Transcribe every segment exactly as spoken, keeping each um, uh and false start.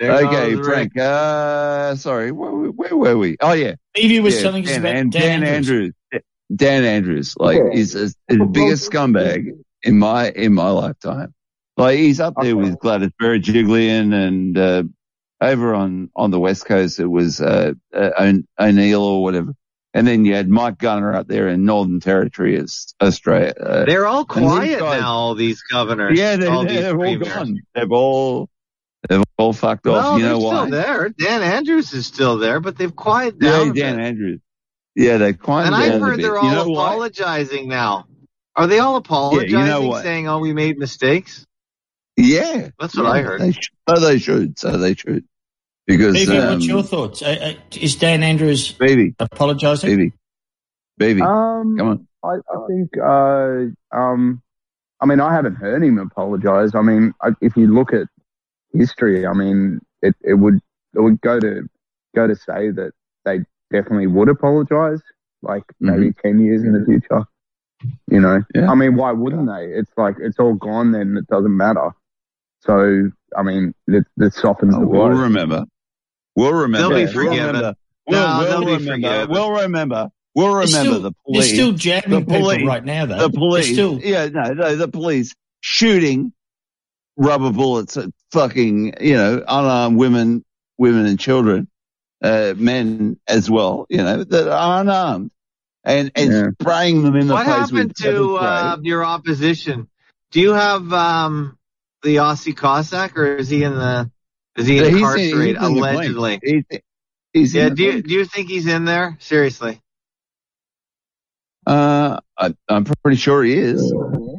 Okay, Frank. Uh, sorry, where, where were we? Oh, yeah. Evie was yeah, telling us Dan, about Dan, Dan Andrews. Andrews. Dan Andrews, like, Yeah. is, is the biggest scumbag in my in my lifetime. Like, he's up there Okay. with Gladys Berejiklian, and uh, over on, on the West Coast, it was uh, uh, O'Neill or whatever. And then you had Mike Gunner up there in Northern Territory, as Australia. Uh, They're all quiet guys, now, all these governors. Yeah, they're, all, they're all premiers. gone. They've all they've all fucked off. No, you know they're why? still there. Dan Andrews is still there, but they've quieted down. Yeah, a Dan bit. Andrews. Yeah, they quieted And down I've a heard bit. they're all you know apologizing why? now. Are they all apologizing, yeah, you know what? saying, "Oh, we made mistakes"? Yeah, That's what yeah, I heard. They should, so they should. So they should. Because Evie, um, what's your thoughts? Uh, uh, is Dan Andrews baby, apologising? baby, baby, Um, come on. I, I think, uh, um, I mean, I haven't heard him apologise. I mean, I, if you look at history, I mean, it, it would it would go to go to say that they definitely would apologise, like maybe mm-hmm. ten years in the future. You know, yeah. I mean, why wouldn't they? It's like it's all gone. Then it doesn't matter. So, I mean, it, it softens oh, the blow. We'll remember. We'll remember. They'll be we'll forgiven. remember. No, we'll, they'll we'll be remember. forgiven. We'll remember. We'll remember still, the police. They're still jamming the police, people right now, though. The police. Still... Yeah, no, no, the police shooting rubber bullets at fucking, you know, unarmed women, women and children, uh, men as well, you know, that are unarmed. And, and yeah. spraying them in the what face. What happened to uh, your opposition? Do you have um, the Aussie Cossack, or is he in the? Is he so incarcerated? He's in, he's allegedly. In he's, he's yeah. in Do you do you think he's in there? Seriously? Uh, I, I'm pretty sure he is.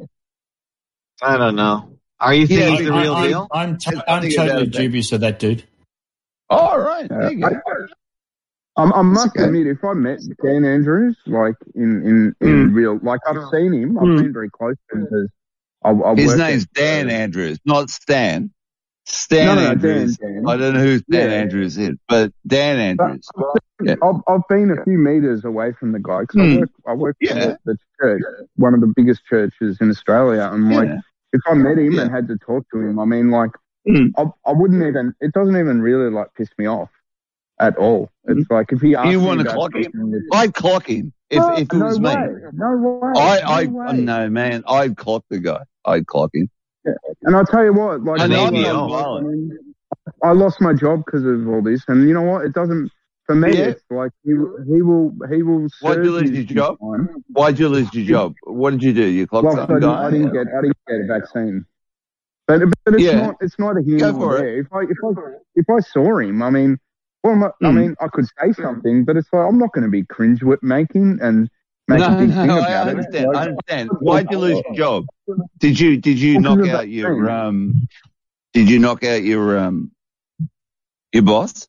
I don't know. Are you thinking yeah, he's the I, real I, deal? I'm, t- I'm totally dubious of that dude. All right. There you go. I, I, I must okay. admit, if I met Dan Andrews, like in, in, in mm. real, like I've seen him, I've mm. been very close to him because I, I his name's Dan uh, Andrews, not Stan. Stan no, no, Andrews. Dan, Dan. I don't know who Stan yeah. Andrews is, but Dan Andrews. But, yeah. I've, I've been a few meters away from the guy because mm. I work, I work yeah. at the church, one of the biggest churches in Australia, and like yeah. if I met him yeah. and had to talk to him, I mean, like mm. I, I wouldn't even. It doesn't even really like piss me off. At all. It's like if he asked you me want to clock him, I'd clock him if, no, if it no was way. me. No way. I, I, no, way. no man, I'd clock the guy. I'd clock him. Yeah. And I'll tell you what, like, I, I, mean, I, mean, I lost my job because of all this, and you know what? It doesn't. For me, yeah. it's like he, he will, he will. Why'd you lose your job? Time. Why'd you lose your job? What did you do? You clocked well, some I guy? I didn't get, I didn't get a vaccine. But, but it's yeah. not, it's neither here Go nor for there. it. If I, if I, if I saw him, I mean. Well, mm. I mean, I could say something, but it's like I'm not going to be cringe whip making and make no, a big no, thing I about understand, it. Like, I understand. Why'd you lose your job? Did you did you knock out your um? Did you knock out your um? Your boss?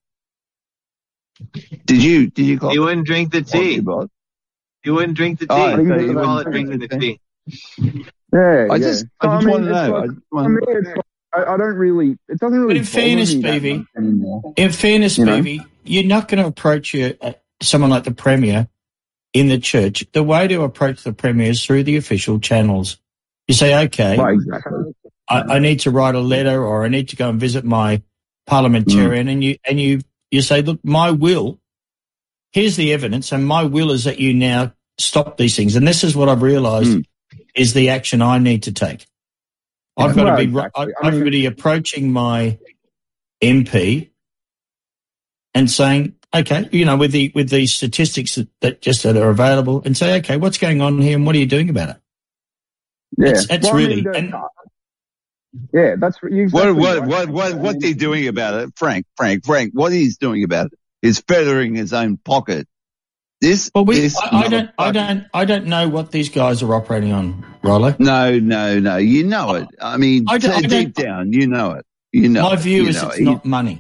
Did you did you call? You wouldn't drink the tea. Boss? You wouldn't drink the tea. Oh, you so you call it drinking the tea. Yeah, I yeah. just so, I just I mean, want to know. Like, I, just want I, mean, it's like, I, I don't really. It doesn't really. But in fairness, Beavy, in fairness, you Beavy, know? You're not going to approach your, uh, someone like the Premier in the church. The way to approach the Premier is through the official channels. You say, okay, right, exactly. I, I need to write a letter, or I need to go and visit my parliamentarian, mm. and you and you you say, look, my will. Here's the evidence, and my will is that you now stop these things. And this is what I've realised mm. is the action I need to take. I've yeah, got well, to be exactly. I've got to be approaching my M P and saying, okay, you know, with the with these statistics that, that just that are available, and say, okay, what's going on here, and what are you doing about it? Yeah, that's, that's well, really. I mean, and, yeah, that's exactly what what right. what what what's he doing about it, Frank? Frank, Frank, what he's doing about it is feathering his own pocket. This, well, we, this I, I don't, I don't, I don't know what these guys are operating on, Rollo. No, no, no. You know it. I mean, I I deep down, you know it. You know. My view you is know it's it. not money.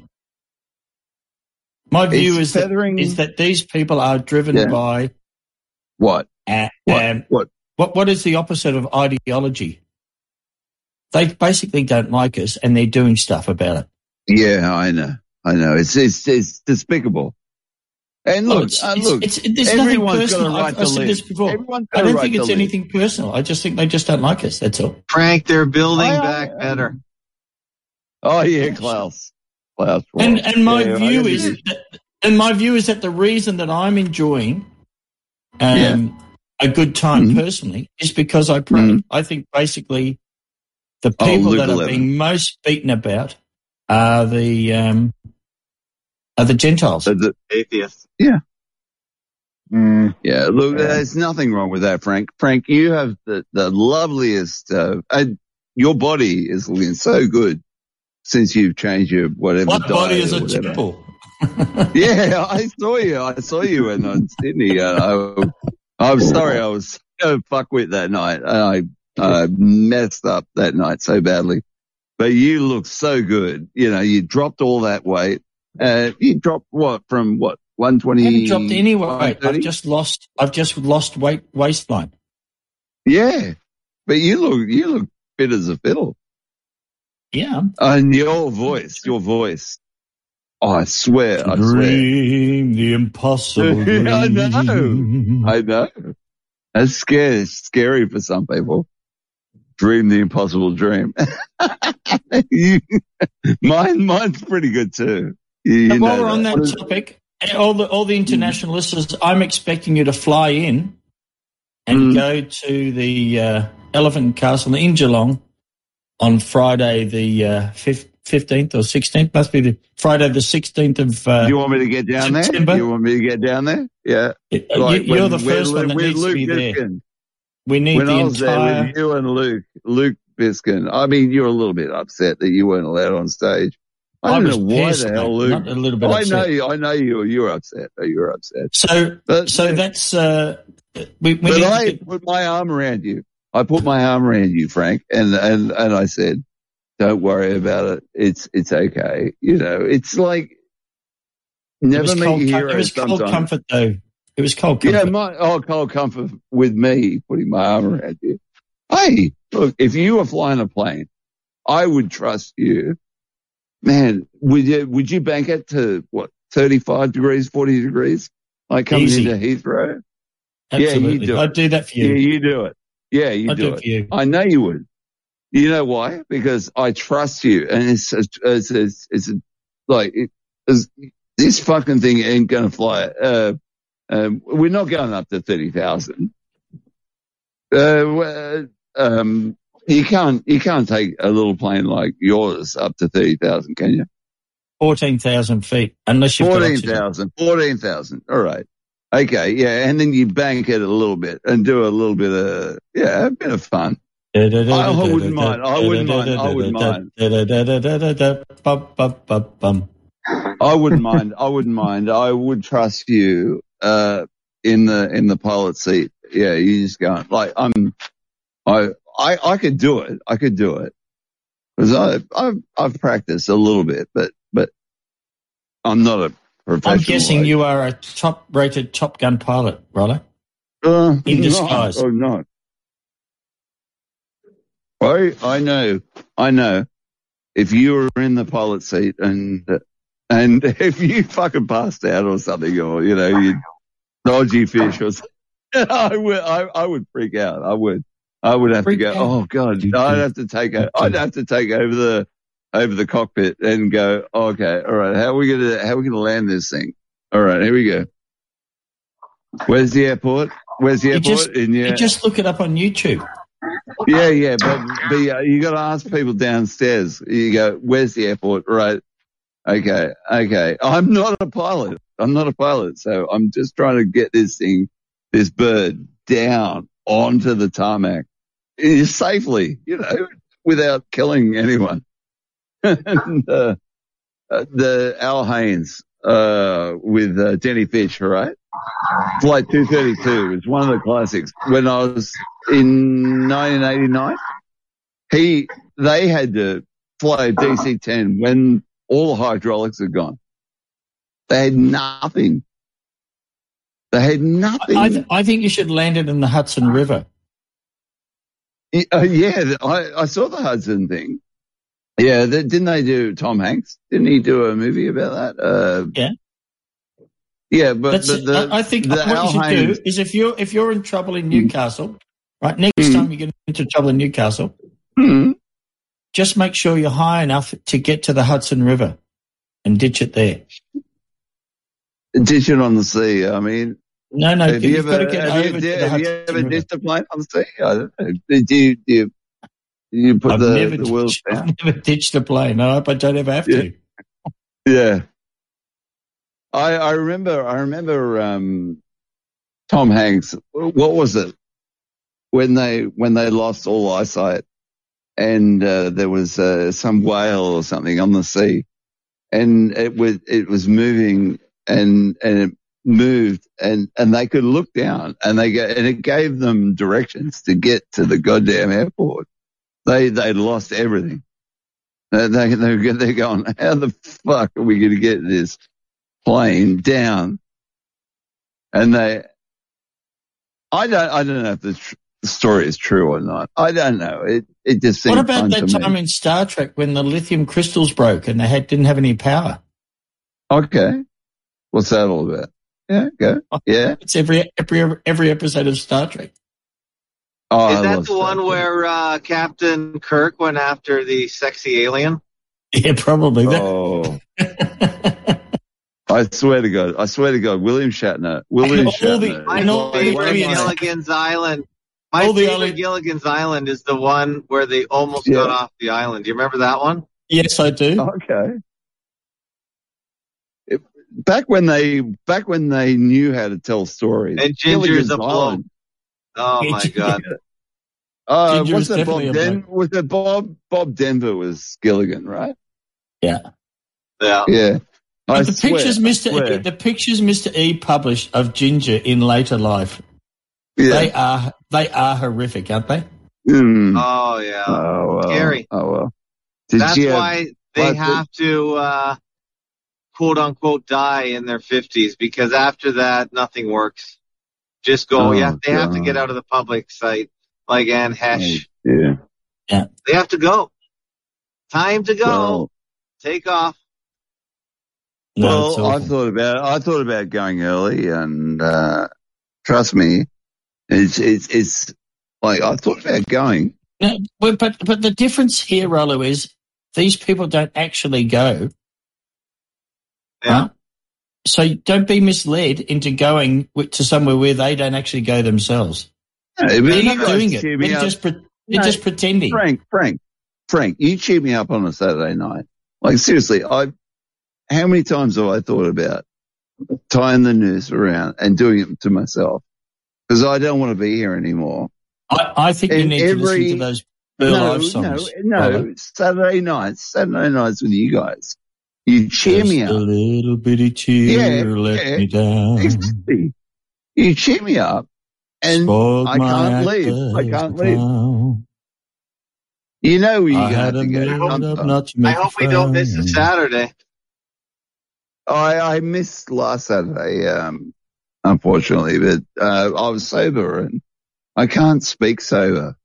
My view it's is that, is that these people are driven yeah. by what? Uh, what? Um, what? What? What is the opposite of ideology? They basically don't like us, and they're doing stuff about it. Yeah, I know. I know. It's it's it's despicable. And look, oh, it's, uh, it's, look. It's, it's, there's nothing personal. I've, I've said this before. I don't think it's anything personal. I just think they just don't like us. That's all. Frank, they're building I, back I, I, better. Oh yeah, Klaus. playoffs. And and my Yeah, I view got is you. that, and my view is that the reason that I'm enjoying um, Yeah. a good time Mhm. personally is because I pray. Mhm. I think basically the Oh, people Luke that are eleven. being most beaten about are the um, are the Gentiles. So the- Atheist. Mm, yeah, look, Yeah. there's nothing wrong with that, Frank. Frank, you have the, the loveliest, uh, and your body is looking so good since you've changed your whatever My diet body is or a whatever. temple. Yeah, I saw you. I saw you in uh, Sydney. Uh, I, I'm sorry, I was so fuck with that night. I uh, messed up that night so badly. But you look so good. You know, you dropped all that weight. Uh, you dropped what from what one I twenty? haven't dropped any weight. one thirty? I've just lost. I've just lost weight waistline. Yeah, but you look you look fit as a fiddle. Yeah. And your voice, your voice. Oh, I swear, I swear. Dream the impossible dream. I know. I know. That's scary. It's scary for some people. Dream the impossible dream. you, mine, mine's pretty good too. You, you And while know we're on that. that topic, all the all the international listeners, I'm expecting you to fly in and Mm. go to the uh, Elephant Castle in Geelong on Friday the uh, fifteenth or sixteenth. Must be the Friday the sixteenth of uh, Do you want me to get down September. there? You want me to get down there? Yeah. You- Like You're when- the when first Lu- one that with needs Luke to be there. Biskin. We need When the I was entire. there with you and Luke, Luke Biskin, I mean, you're a little bit upset that you weren't allowed on stage. I I don't was know why pissed, the hell mate, Luke. not a little bit I upset. know you. I know you. You were upset. You were upset. So, But, so that's uh, we, we but need to I get- put my arm around you. I put my arm around you, Frank, and and and I said, "Don't worry about it. It's it's okay." You know, it's like it never was meet cold. your Com- heroes. it was cold sometimes. comfort, though. It was cold comfort. Yeah, my oh, cold comfort with me putting my arm around you. Hey, look, if you were flying a plane, I would trust you. Man, would you would you bank it to what thirty-five degrees, forty degrees, like coming Easy. into Heathrow? Absolutely. Yeah, you do I'd it. do that for you. Yeah, you do it. Yeah, you I'd do do it. it for you. I know you would. You know why? Because I trust you, and it's a, it's a, it's a, like it, it's, this fucking thing ain't gonna fly. Uh, um, we're not going up to thirty thousand. Uh, um, you can't you can't take a little plane like yours up to thirty thousand, can you? fourteen thousand feet, unless you've got Fourteen oxygen. thousand. Fourteen thousand. All right. Okay, yeah, and then you bank it a little bit and do a little bit of yeah, a bit of fun. I wouldn't mind. I wouldn't mind. I wouldn't mind. Bum. I wouldn't mind. I wouldn't mind. I would trust you uh, in the in the pilot seat. Yeah, you just go like I'm. I I I could do it. I could do it because I I've, I've practiced a little bit, but but I'm not a professional. I'm guessing like, you are a top-rated Top Gun pilot, Rollo. uh, in no, disguise. I'm not. I I know. I know. If you were in the pilot seat and and if you fucking passed out or something, or you know you dodgy fish or something, I would I, I would freak out. I would I would have Freak to go. out. Oh God, I'd have to take o- I'd have to take over the over the cockpit and go. Okay, all right. How are we gonna how are we gonna land this thing? All right, here we go. Where's the airport? Where's the You airport? just, In your, you just look it up on YouTube. Yeah, yeah, but, but yeah, you got to ask people downstairs. You go, where's the airport? Right. Okay. Okay. I'm not a pilot. I'm not a pilot. So I'm just trying to get this thing, this bird down onto the tarmac eh, safely, you know, without killing anyone. and, uh, uh, the Al Haynes, uh, with, uh, Denny Fish, right? Flight two thirty-two is one of the classics. When I was in nineteen eighty-nine, he, they had to fly a D C ten when all the hydraulics had gone. They had nothing. They had nothing. I, th- I think you should land it in the Hudson River. Uh, yeah, I, I saw the Hudson thing. Yeah, the, didn't they do Tom Hanks? Didn't he do a movie about that? Uh, Yeah. Yeah, but, That's but it. the, I, I think the what Al you should Haynes, do is if you're if you're in trouble in Newcastle, right? Next Mm. time you get into trouble in Newcastle, Hmm. just make sure you're high enough to get to the Hudson River. and ditch it there. Ditch it on the sea. I mean, No, no, have you you've got ever, to get have over you, to the have you Hudson ever River. ditched a plane on the sea? I don't know. Did you, do you, do you put I've the, never, the wheels ditched, down? I've never ditched a plane. I hope I don't ever have Yeah. to. Yeah. I, I remember, I remember, um, Tom Hanks, what was it? When they, when they lost all eyesight and, uh, there was, uh, some whale or something on the sea and it was, it was moving and, and it moved and, and they could look down and they go, and it gave them directions to get to the goddamn airport. They, they lost everything. They, they, they're going, how the fuck are we going to get this plane down? And they, I don't, I don't know if the, tr- the story is true or not. I don't know. It, it just seemed What about fun that to time me. in Star Trek when the lithium crystals broke and they had, didn't have any power? Okay. What's that all about? Yeah, go. Yeah. It's every every every episode of Star Trek. Oh, Is I that love the one Star Trek. where uh, Captain Kirk went after the sexy alien? Yeah, probably. Oh, I swear to God. I swear to God. William Shatner. William all the- Shatner. My And all the favorite aliens- Gilligan's Island. My All the favorite ali- Gilligan's Island is the one where they almost Yeah. got off the island. Do you remember that one? Yes, I do. Okay. It, back when they, back when they knew how to tell stories. And Ginger's Gilligan's a bloke. Island. Oh Yeah, my Ginger- God. Uh, Ginger was is it definitely Bob a Den? Was it Bob? Bob Denver was Gilligan, right? Yeah. Yeah. Yeah. I But the swear, pictures I Mister E, swear. the pictures Mister E published of Ginger in later life, Yeah. they are they are horrific, aren't they? Mm. Oh yeah. Oh well. Scary. Oh well. Did That's you have- why they but- have to uh, quote unquote die in their fifties, because after that nothing works. Just go. Oh, yeah, they have to God. get out of the public sight, like Anne Hesh. Yeah. They have to go. Time to go. Well, Take off. No, it's well, I awful. thought about I thought about going early, and uh, trust me, it's it's it's like I thought about going. No, but, but but the difference here, Rollo, is these people don't actually go. Yeah. Huh? So don't be misled into going wi- to somewhere where they don't actually go themselves. No, but They're you not guys doing it. cheer me They're up. just pre- they're No, just pretending. Frank, Frank, Frank, you cheer me up on a Saturday night. Like seriously, I. How many times have I thought about tying the noose around and doing it to myself? Because I don't want to be here anymore. I, I think you And need to listen every- to those Burl no, Ives songs. no, Rollo. no. Saturday nights, Saturday nights with you guys. You cheer Just me a up. little bitty cheer Yeah, let yeah. me down. Exactly. You cheer me up, and Spoiled I my can't leave. I appetite can't for leave. fun. You know where you're I going to had have a to go. made up sometime. not to I make hope you we don't miss a frown. Saturday. I, I missed last Saturday, um, unfortunately, but uh, I was sober and I can't speak sober.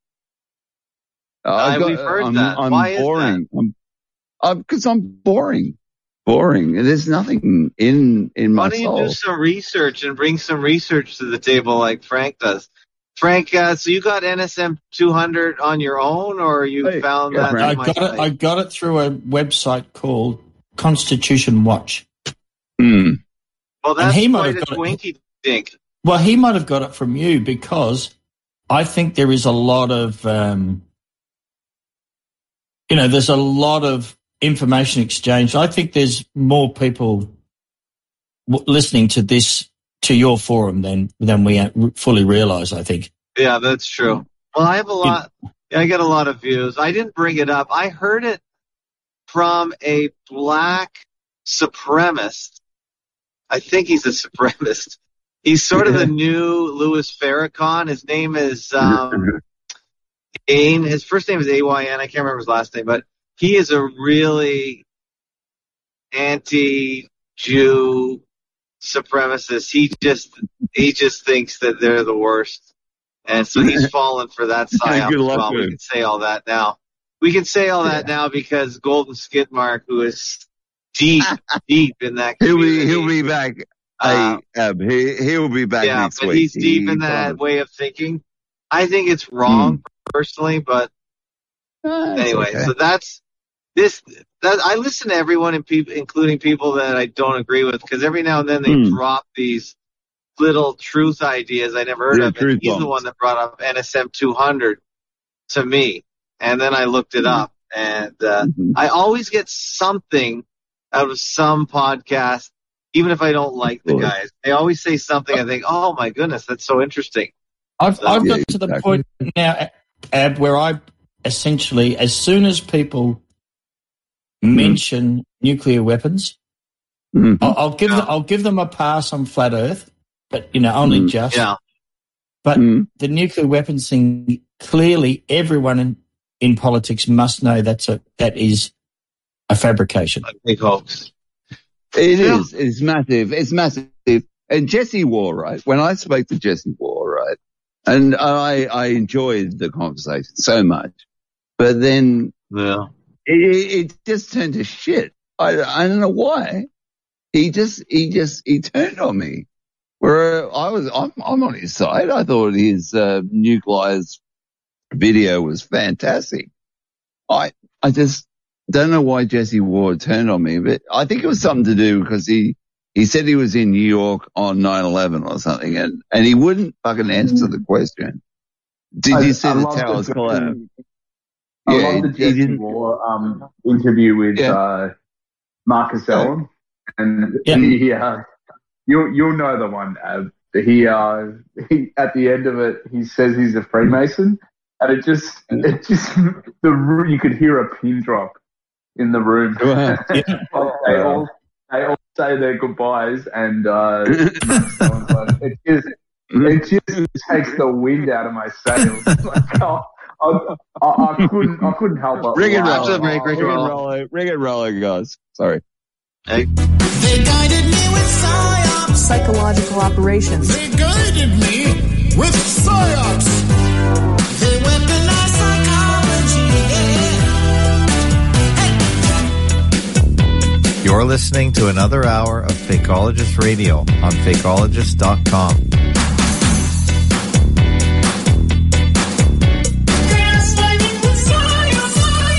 I've Uh, got- we've heard I'm, that. I'm Why is that? boring. I'm, I'm, because I'm boring. Boring. There's nothing in in my Why don't you soul. do some research and bring some research to the table like Frank does? Frank, uh, so you got N S M two hundred on your own, or you Hey, found yeah, that? Frank. I on my got it. site? I got it through a website called Constitution Watch. Hmm. Well, that's he might quite have a got it. twinkie dink. Well, he might have got it from you because I think there is a lot of, um, you know, there's a lot of information exchange. I think there's more people w- listening to this, to your forum than than we uh, fully realize, I think. Yeah, that's true. Well, I have a lot. I get a lot of views. I didn't bring it up. I heard it from a black supremacist. I think he's a supremacist. He's sort of the new Louis Farrakhan. His name is um, Ayn. His first name is A Y N. I can't remember his last name, but he is a really anti-Jew supremacist. He just he just thinks that they're the worst, and so he's fallen for that psyop Good as luck well. with We him. can say all that now. We can say all that now because Golden Skidmark, who is deep, deep in that He'll community, be he'll be back. uh, hey, Ab, he he'll be back yeah, next but week. he's deep He in that promised. way of thinking. I think it's wrong personally, but Ah, it's anyway, okay. so that's this, that, I listen to everyone, and people, including people that I don't agree with, because every now and then they Hmm. drop these little truth ideas I never heard Yeah, of. truth And he's bombs. the one that brought up N S M two hundred to me. And then I looked it up, and uh, Mhm. I always get something out of some podcast, even if I don't like the Cool. guys. They always say something I think, oh my goodness, that's so interesting. I've, So- I've Yeah, got to the exactly. point now, Ab, where I essentially, as soon as people mention nuclear weapons, Mhm. I'll, I'll give Yeah. them, I'll give them a pass on flat Earth, but you know, only Mm. just. Yeah. But Mhm. the nuclear weapons thing, clearly, everyone in, in politics must know that's a that is a fabrication. I think hoax. It Yeah. is. It's massive. It's massive. And Jesse Waugh, right? When I spoke to Jesse Waugh, right, and I I enjoyed the conversation so much, but then Yeah. it, it just turned to shit. I I don't know why. He just he just he turned on me. Where I was, I'm I'm on his side. I thought his uh, nuclears video was fantastic. I I just don't know why Jesse Ward turned on me, but I think it was something to do because he, he said he was in New York on nine eleven or something, and, and he wouldn't fucking answer the question. Did I- you see I the love towers the- collapse? I Yeah, love the he Jesse didn't- Waugh um, interview with Yeah. uh, Marcus Allen, and Yeah. he, uh, you'll you'll know the one. Uh, he, uh, he at the end of it, he says he's a Freemason, and it just it just the you could hear a pin drop in the room. Wow. Like they all they all say their goodbyes, and uh, Marcus Allen's like, it just it just takes the wind out of my sails. Like, oh, I, I, I couldn't, I couldn't help but Rig and laugh. roll, After the break, rig Rig and and roll, rig and roll, guys. Sorry. Hey. They guided me with psyops. Psychological operations. They guided me with psyops. They weaponized psychology. Yeah. You're listening to another hour of Fakeologist Radio on fakeologist dot com. Gaslighting with psyops.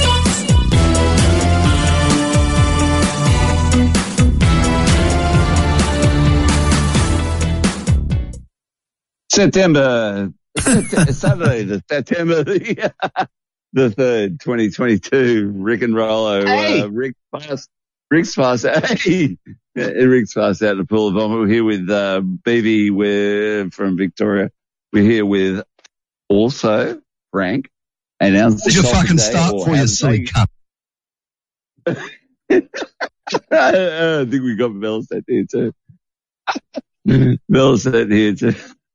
September, Saturday, the September the, the third, twenty twenty-two. Rick and Rollo, Hey. uh, Rick fast, Rick's fast. Hey, Rick's fast out of the pool of vomit. We're here with uh, B B. We're from Victoria. We're here with also Frank. And our Where's your fucking start for, you silly cunt? I think we got Melset here too. Melset here too.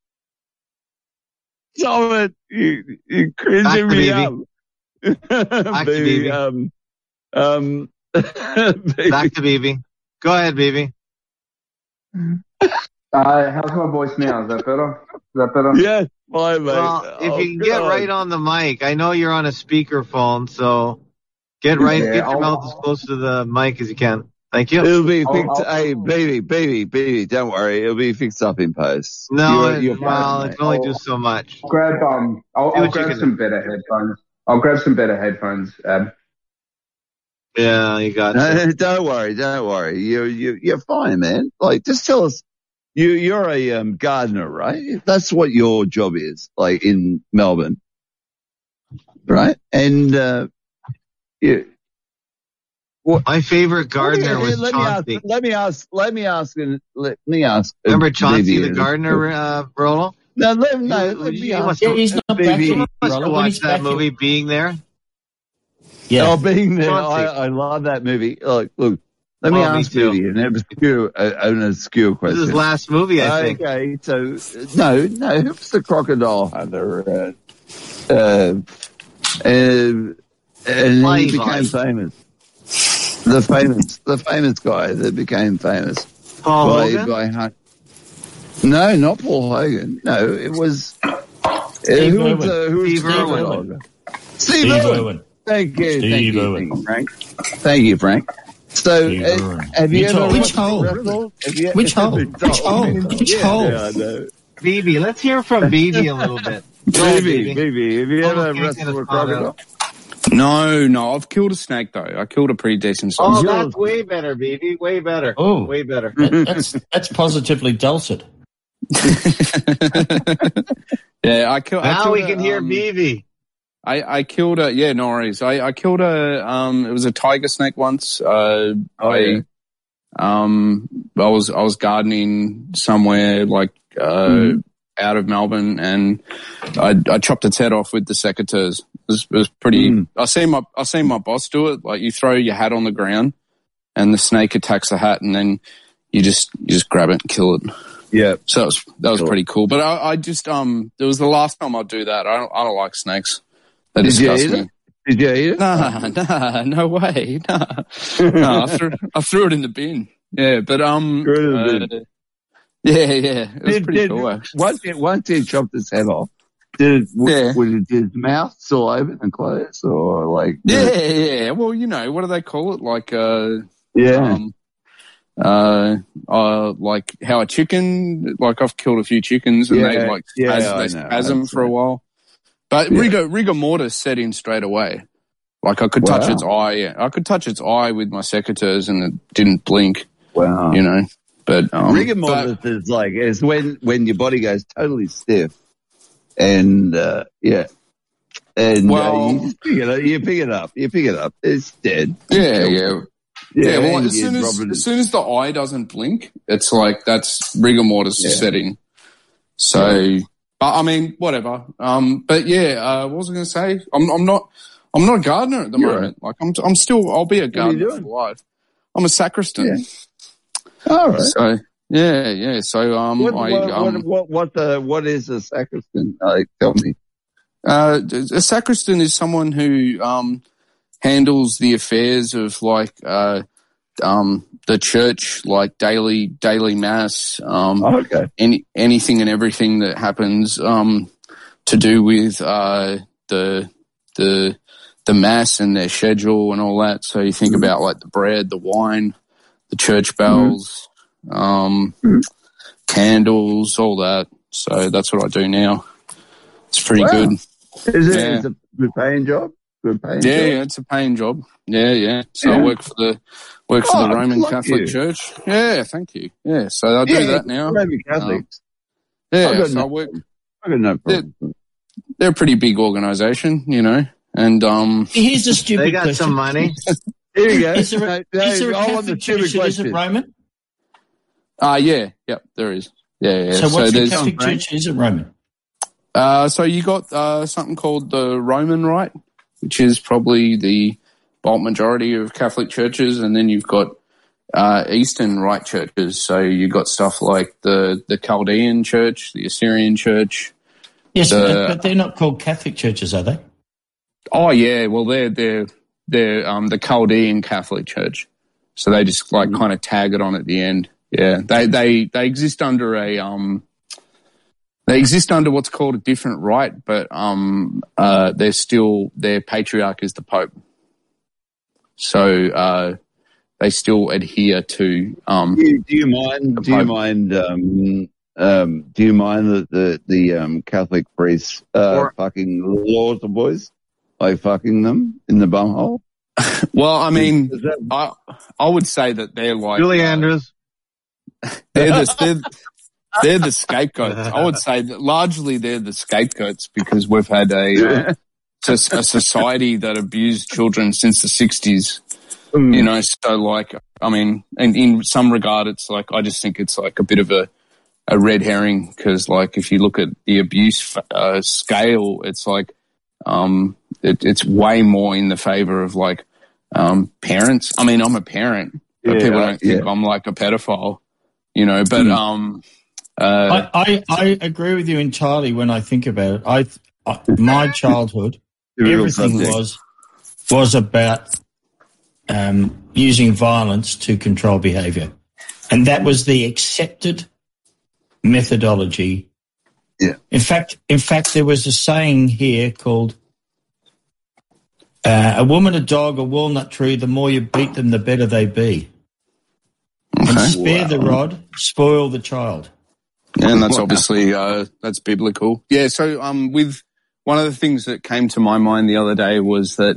Stop it. You, you cringing Back to me B B. up. Back to B B. Um, um, baby. Back to B B. Go ahead, B B. Uh, how's my voice now? Is that better? Is that better? Yes, fine, mate. Well, if Oh, you can get God. right on the mic, I know you're on a speakerphone, so get right, Yeah, get your I'll- mouth as close to the mic as you can. Thank you. It'll be I'll- fixed. I'll- Hey, baby, baby, baby, don't worry. It'll be fixed up in post. No, You're- you're well, fine, it can only mate. do so much. I'll grab um, I'll, See I'll what you grab can some better headphones. I'll grab some better headphones. Um, Yeah, you got No, it. don't worry, don't worry. You're you you're fine, man. Like, just tell us. You you're a um, gardener, right? That's what your job is, like in Melbourne, right? And uh, you. My favorite gardener was let me ask. Chauncey. Let me ask. Let me ask. and Let me ask. uh, Remember Chauncey, Vivian. the gardener, uh, Rollo? No, let, no, You- let me you ask. must- Yeah, he's not back Vivian. yet, Must Rollo. have When he's watched that back, movie, he'll- Being There. Yeah. Oh, being there, Chauncey. I, I love that movie. Look, look. Let me Oh, me ask too. Vivian an obscure, uh, an obsure This question. is his last movie, I think. Okay, so no, no, it was the Crocodile Hunter, uh, uh, and, and Fly he became Boy. famous. The famous, the famous guy that became famous Paul by Hogan? by Hunt. No, not Paul Hogan. No, it was. Uh, who was, Irwin. uh, who was Steve the Irwin. Crocodile? Steve, Steve Irwin. Irwin. Thank you, Steve thank you, Irwin. thank you, Frank. Thank you, Frank. So, Steve uh, Irwin. have you Which ever hole? Which watched hole? wrestle? Have you- Which hole? Which hole? Which yeah, hole? Yeah, I know. B B. Let's hear from B B a little bit. Go ahead, Baby, B B. baby, have you Oh, ever can't get wrestled his a spot crocodile? No, no, I've killed a snake though. I killed a pretty decent size. Oh, Yours- that's way better, B B. Way better. Oh. Way better. That- that's that's positively dulcet. Yeah, I, kill, I Now killed we a, can hear um, B B. I, I killed a yeah, no worries. I, I killed a um it was a tiger snake once. Uh Oh, I yeah. um I was I was gardening somewhere like uh Mhm. out of Melbourne and I I chopped its head off with the secateurs. It was, it was pretty Mm. I seen my I seen my boss do it. Like you throw your hat on the ground and the snake attacks the hat and then you just you just grab it and kill it. Yeah. So that was that was Cool. pretty cool. But I, I just um it was the last time I'd do that. I don't I don't like snakes. They Did you disgust eat me. it? Did you eat it? Nah, nah, no way. Nah. no, I threw, I threw it in the bin. Yeah, but um, Threw it in the uh, bin. yeah, yeah, it was Did, pretty did, cool. Actually. once, it, once he chopped his head off, did it, w- Yeah. was it his mouth still open and closed, or like? Yeah, yeah. Well, you know, what do they call it? Like, uh, yeah. um, uh, uh, like how a chicken. Like I've killed a few chickens and they Yeah, like yeah, spaz- I they know. spasm That's for a right. while. But Yeah. rigor rigor mortis set in straight away. Like I could touch Wow. its eye. Yeah. I could touch its eye with my secateurs and it didn't blink. Wow. You know, but um, Rigor but- mortis is like is when when your body goes totally stiff, and uh, yeah, and Well- uh, you just pick it up. You pick it up. You pick it up. It's dead. Yeah, yeah. Yeah, well, and as you soon drop as, it- as soon as the eye doesn't blink, it's like that's rigor mortis Yeah. setting. So, but I mean, whatever. Um, but yeah, uh, what was I going to say? I'm, I'm not, I'm not a gardener at the You're moment. Like I'm, I'm still, I'll be a are you gardener doing? for life. I'm a sacristan. Yeah. All right. So yeah, yeah. So um, What, I what, um, what, what, what, the, what is a sacristan? Like, tell me. Uh, a sacristan is someone who um, handles the affairs of like uh, um, the church, like daily daily mass, um, Oh, okay. any anything and everything that happens um, to do with uh, the the the mass and their schedule and all that. So you think Mm-hmm. about like the bread, the wine, the church bells, um, Mm-hmm. candles, all that. So that's what I do now. It's pretty Wow. good. Is it, Yeah. is it a good paying job? Good paying Yeah, job? yeah, it's a paying job. Yeah, yeah. So I Yeah. work for the work for Oh, the Roman lucky Catholic you. Church. Yeah, thank you. Yeah, so I do Yeah, that now. Roman Catholics. I've Yeah, got so no I work. problem. I've got no problem. They're a pretty big organisation, you know, and um, Here's a stupid They got question. some money. Here you go. Is there a, No, no, is there a I want the Catholic stupid church that isn't question. Roman? uh yeah, yep, there is. Yeah, yeah. So what's the there's Catholic Frank. church that isn't Roman? uh, so you got uh something called the Roman Rite, which is probably the bulk majority of Catholic churches, and then you've got uh Eastern Rite churches. So you got stuff like the the Chaldean Church, the Assyrian Church. Yes, The- but, but they're not called Catholic churches, are they? Oh yeah, well they're they're they're um the Chaldean Catholic Church, so they just like kind of tag it on at the end. Yeah, they they they exist under a um they exist under what's called a different rite, but um uh they're still their patriarch is the Pope, so uh they still adhere to um Do you, do you mind? The Do you Pope. mind? Um, um, do you mind that the the um, Catholic priests uh, Or- fucking laws the boys, like fucking them in the bumhole? well I mean Is that, I I would say that they're like Julie uh, Andrews. They're the, they're, they're the scapegoats. I would say that largely they're the scapegoats because we've had a, uh, a a society that abused children since the sixties. You know, so like, I mean, and in some regard, it's like, I just think it's like a bit of a, a red herring because like if you look at the abuse uh, scale, it's like, um, it, it's way more in the favor of like, um, parents. I mean, I'm a parent, but Yeah, people don't think yeah. I'm like a pedophile. You know, but Mm. um, uh, I, I, I agree with you entirely when I think about it. I, I my childhood, the real everything subject. was was about um, using violence to control behaviour, and that was the accepted methodology. Yeah. In fact, in fact, there was a saying here called uh, "A woman, a dog, a walnut tree. The more you beat them, the better they be." And okay. spare the rod, spoil the child. And that's Wow. obviously uh, that's biblical. Yeah. So um, with one of the things that came to my mind the other day was that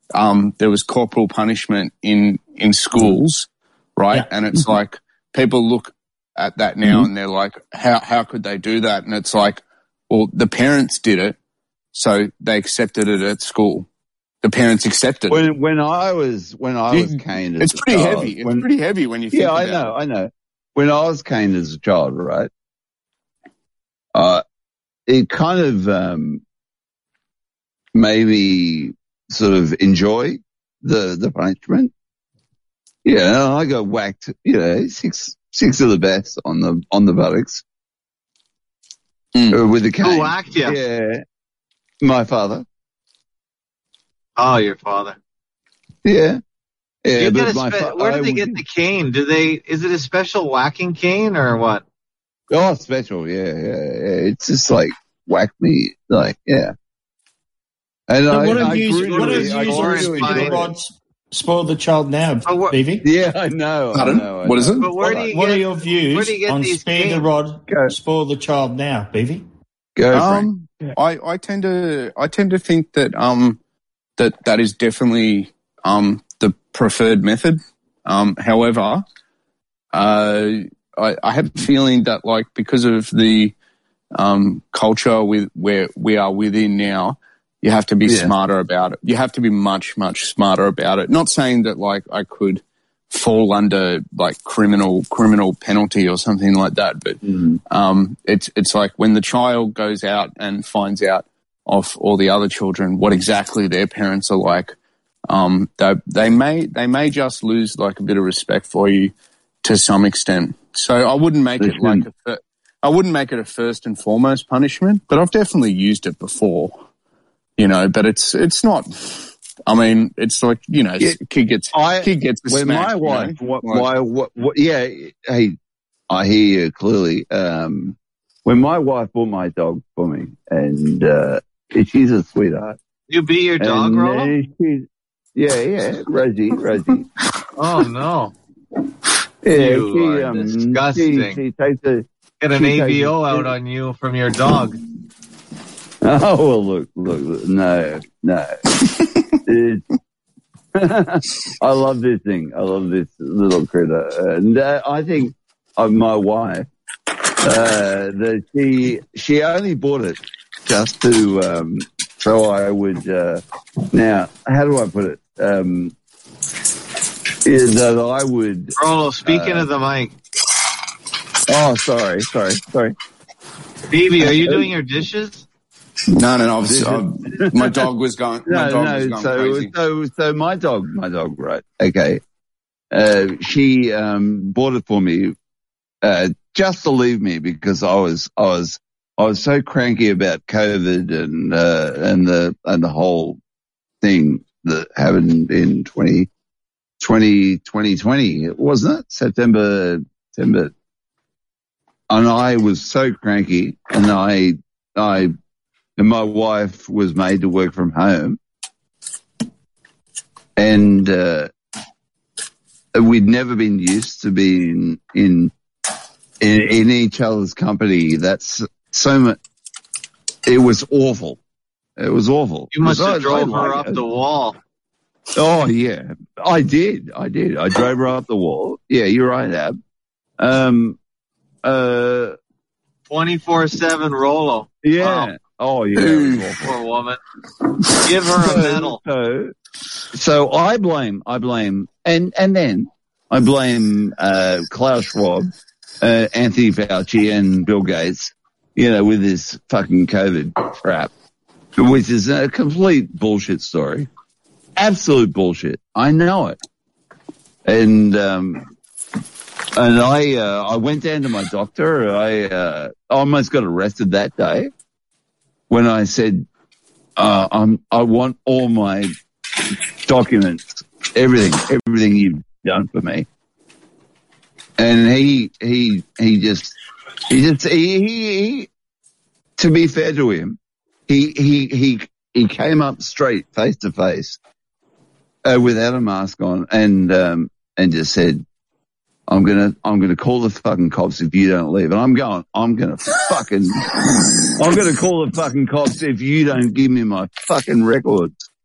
um, there was corporal punishment in, in schools, right? Yeah. And it's like, people look at that now mm-hmm. and they're like, how, how could they do that? And it's like, well, the parents did it, so they accepted it at school. The parents accepted when, it. When I was, when I was caned as it's a pretty child, heavy. It's when, pretty heavy when you think yeah, about I it. know, I know. When I was caned as a child, right? Uh, it kind of, um, made me sort of enjoy the, the punishment. Yeah, I got whacked, you know, six, six of the best on the, on the buttocks. Mm. With the cane. Who whacked you? Yeah. My father. Oh, your father. Yeah. Yeah, you but get a my spe- fa- where do I they would- get the cane? Do they, is it a special whacking cane or what? Oh, special, yeah, yeah, yeah. It's just like whack me, like, yeah. And So I, what have I you grew used, to what it. have I you grew used to on enjoy speed it. rods spoil the child now, Oh, what- Beefy? Yeah, I know. I Pardon? know. I What is know. it? But where do you What get, are your where do views you get on these spare the canes? rod, Go. spoil the child now, Beefy? Go, Frank. Um, I, I tend to, I tend to think that, um, that, that is definitely, um, the preferred method. Um, however, uh, I, I have a feeling that, like, because of the, um, culture with where we are within now, you have to be Yeah. smarter about it. You have to be much, much smarter about it. Not saying that, like, I could fall under, like, criminal, criminal penalty or something like that, but, Mm. um, it's, it's like when the child goes out and finds out of all the other children what exactly their parents are like, um, they, they may, they may just lose, like, a bit of respect for you to some extent. So I wouldn't make They it like a, fir- I wouldn't make it a first and foremost punishment, but I've definitely used it before, you know, but it's, it's not, I mean, it's like, you know, Yeah, kid gets, I- kid gets a When smack, my you wife, know? what, Like- why, what, what, yeah, hey, I hear you clearly. Um, when my wife bought my dog for me, and, uh, she's a sweetheart. You beat your dog, and, Rollo? uh, she's, yeah, yeah, Rosie, Rosie. Oh, no. Yeah, You she, are um, disgusting. She, she takes a, Get an she A V O takes a- out on you from your dog. Oh, well, look, look, look no, no. It's- I love this thing. I love this little critter. And uh, I think of my wife, uh, that she, she only bought it just to, um, so I would, uh, now, how do I put it? Um, is that I would, Rollo, speaking Uh, of the mic. oh, sorry, sorry, sorry. Phoebe, are you doing your dishes? No, no, no. I was, I, my dog was going. My No, dog no. was going so, crazy. so, so my dog, my dog, right? Okay. Uh, she um bought it for me, uh, just to leave me because I was, I was, I was so cranky about COVID and uh and the and the whole thing that happened in twenty twenty, twenty twenty, wasn't it? September, September. And I was so cranky, and I, I. And my wife was made to work from home. And, uh, we'd never been used to being in, in, in each other's company. That's so much, it was awful. It was awful. You must Because have I- drove I her like up it. the wall. Oh yeah, I did. I did. I drove her up the wall. Yeah, you're right, Ab. Um, uh, twenty-four seven Rollo. yeah. Wow. Oh yeah, it was awful. Poor woman. Give her a medal. So, so I blame, I blame, and, and then I blame, uh, Klaus Schwab, uh, Anthony Fauci and Bill Gates, you know, with this fucking COVID crap, which is a complete bullshit story. Absolute bullshit. I know it. And, um, and I, uh, I went down to my doctor. I, uh, almost got arrested that day when I said, uh, I'm, I want all my documents, everything, everything you've done for me. And he, he, he just, he just, he, he, he to be fair to him, he, he, he, he came up straight face to face, uh, without a mask on and, um, and just said, I'm gonna, I'm gonna call the fucking cops if you don't leave. And I'm going, I'm gonna fucking, I'm gonna call the fucking cops if you don't give me my fucking records.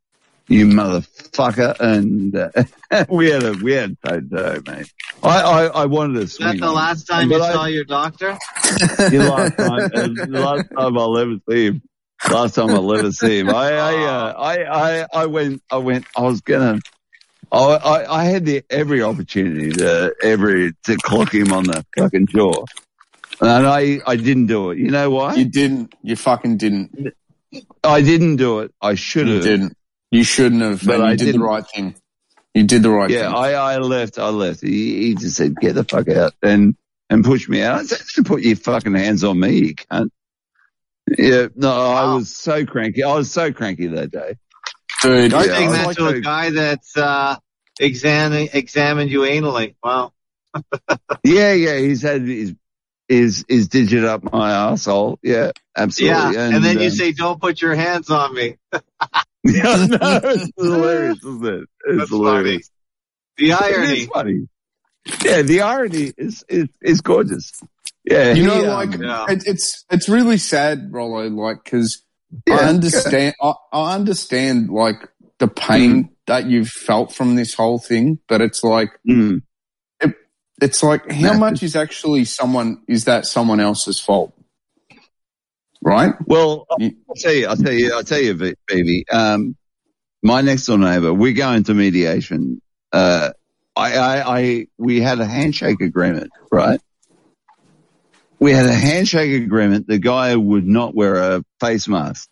you motherfucker. And uh, we had a, we had toe to toe, mate. I, I, I wanted to Is swing. that the on last him. time But you I, saw your doctor? the last time, uh, the last time I'll ever see him. Last time I'll ever see him. I, I, uh, I, I, I went, I went, I was gonna, I, I, I had the, every opportunity to, every, to clock him on the fucking jaw. And I, I didn't do it. You know why? You didn't. You fucking didn't. I didn't do it. I should You have. didn't. You shouldn't have. But And you I did didn't. the right thing. You did the right Yeah, thing. I, I left, I left. He, he just said, get the fuck out and, and push me out. I said, don't put your fucking hands on me, you cunt. Yeah, no, I Wow. was so cranky. I was so cranky that day. Dude, You're Yeah, saying I that like to a to- guy that's uh, examining examined you anally. Wow. Yeah, yeah, he's had his, his, his digit up my asshole. Yeah, absolutely. Yeah, and, then you um, say, "Don't put your hands on me." yeah, no, it's hilarious, isn't it? It's That's hilarious. funny. The It irony. is funny. Yeah, the irony is, is, is gorgeous. Yeah, you he, know, um, like Yeah. it, it's it's really sad, Rollo. Like, because yeah, I understand, I, I understand, like the pain that you've felt from this whole thing, but it's like, Mm. it's like, how Massive. much is actually someone? Is that someone else's fault? Right? Well, I'll You- tell you, I'll tell you, I'll tell you, ba- baby. Um, my next door neighbor, we go into mediation. Uh, I, I, I, we had a handshake agreement, right? We had a handshake agreement. The guy would not wear a face mask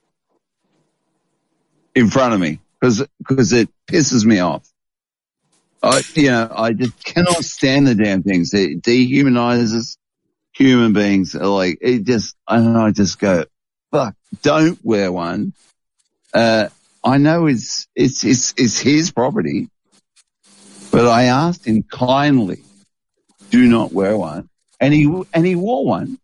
in front of me because, because it pisses me off. I, you know, I just cannot stand the damn things. It dehumanizes human beings. Like, it just, I don't know, I just go, fuck, don't wear one. Uh, I know it's, it's, it's, it's his property, but I asked him kindly, do not wear one. And he, and he wore one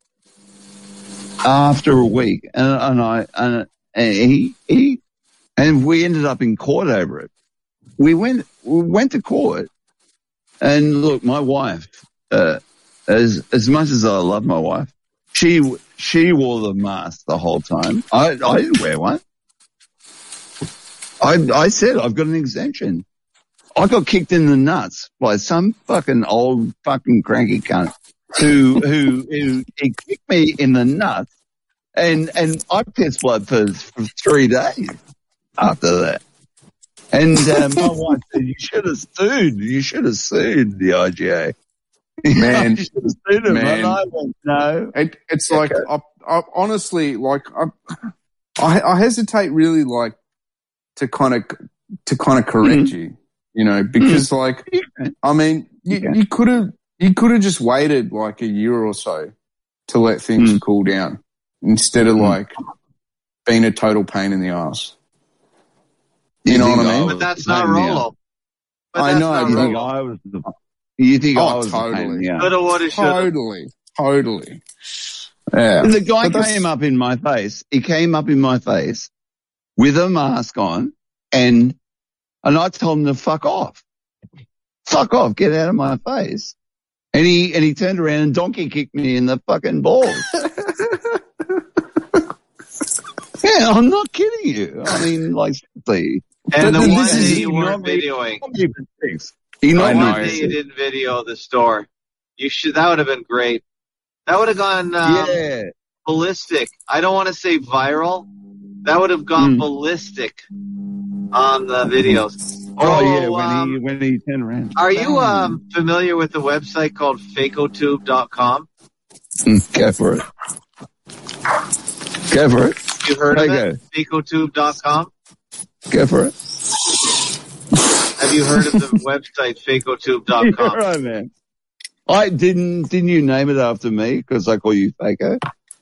after a week. And, and I, and, and he, he, and we ended up in court over it. We went, we went to court and look, my wife, uh, as, as much as I love my wife, she, she wore the mask the whole time. I, I didn't wear one. I, I said I've got an exemption. I got kicked in the nuts by some fucking old fucking cranky cunt who, who, who, he kicked me in the nuts and, and I pissed blood for, for three days after that. And, uh, my wife said, you should have sued. You should have sued the I G A. Man, you should have sued him. man. And I went, no. It, it's like, I, I, honestly, like, I, I, I hesitate really, like, to kind of, to kind of correct Mm. you, you know, because, like, I mean, you, Yeah. you could have, you could have just waited like a year or so to let things Mm. cool down instead of Mm. like being a total pain in the ass. You You know think what I mean? was But that's a not pain in the ass? Rolo. But I that's know, not You think Rolo. I was the, you think I Oh, was the pain in totally. the ass? Coulda, woulda, shoulda. Totally, totally. Yeah. The guy But that's- came up in my face. He came up in my face with a mask on and, and I told him to fuck off. Fuck off. Get out of my face. And he, and he turned around and donkey kicked me in the fucking balls. Yeah, I'm not kidding you. I mean, like, seriously. And the But one this day is you weren't not me. videoing. He The not I know. one me. day you didn't video the store. You should. That would have been great. That would have gone um, Yeah. ballistic. I don't want to say viral. That would have gone Mm. ballistic on the videos. Oh, yeah, when um, he, when he turned around. Are you um, familiar with the website called Facotube dot com? Mm, Go for it. Go for it. You heard of Okay. it? Facotube dot com? Go for it. Have you heard of the website Facotube dot You're com? right, man. I didn't, didn't you name it after me? Because I call you Faco.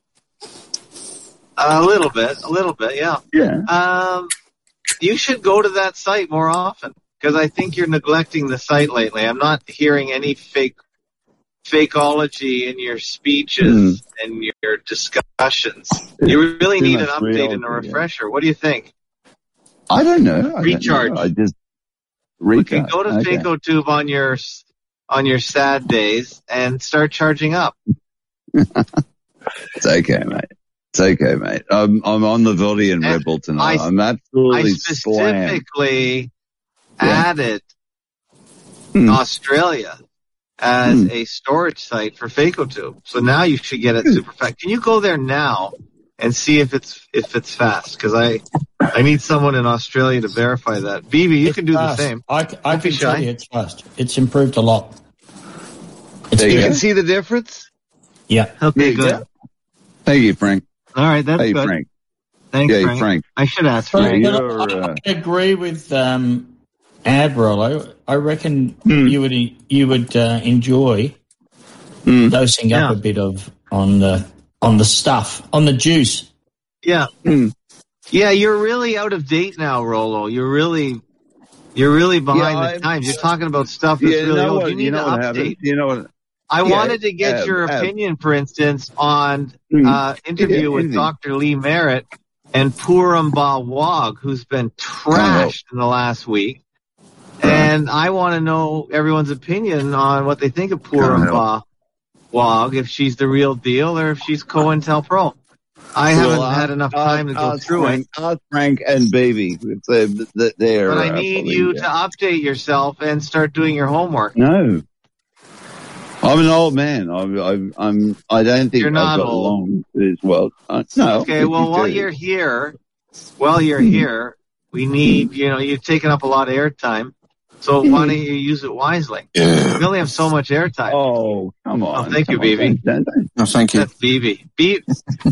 A little bit, a little bit, yeah. Yeah. Um, you should go to that site more often because I think you're neglecting the site lately. I'm not hearing any fake fakeology in your speeches and your discussions. You really Too need an much update and a reality, yeah. refresher. What do you think? I don't know. I don't Recharge. know. I just We can recharge. go to Okay. Facotube on your on your sad days and start charging up. It's okay, mate. It's okay, mate. I'm I'm on the Vodian Rebel tonight. I, I'm absolutely I slammed. specifically Yeah. added Hmm. Australia as Hmm. a storage site for FacoTube. So now you should get it super fast. Can you go there now and see if it's if it's fast? Because I I need someone in Australia to verify that. B B, you It's can do fast. the same. I, I Don't be can tell shy. you it's fast. It's improved a lot. It's There you You go. can see the difference? Yeah. There Okay, you good. go. Thank you, Frank. All right, that's Hey, good. Frank. Thanks, Yeah, Frank. Frank. I should ask Yeah, Frank. But you're, I, uh, I agree with um, Ad Rollo. I reckon Hmm. you would you would uh, enjoy Hmm. dosing up Yeah. a bit of on the on the stuff on the juice. Yeah. Hmm. Yeah, you're really out of date now, Rolo. You're really you're really behind Yeah, the I'm- times. You're talking about stuff that's Yeah, you really know old. what? You need You know to what update. happened? You know what? I Yeah, wanted to get Ab, your Ab. opinion, for instance, on Hmm. uh, interview Yeah, with anything. Doctor Lee Merritt and Puram Bawag, who's been trashed in the last week. And I want to know everyone's opinion on what they think of Puram Can't Bawag, if she's the real deal or if she's COINTELPRO. I haven't Well, had ask- enough time to go ask through Frank, it. Ask Frank and Baby. If they're, that they're, But I uh, need probably, you uh, to update yourself and start doing your homework. No. I'm an old man. I'm, I'm, I'm I don't think You're not I've got old. long as well. Uh, no. Okay, well, while you're here, while you're here, we need, you know, you've taken up a lot of airtime, so why don't you use it wisely? We only have so much airtime. Oh, come on. Oh, thank you, come on. B B. Don't- don't- No, thank you. That's B B. B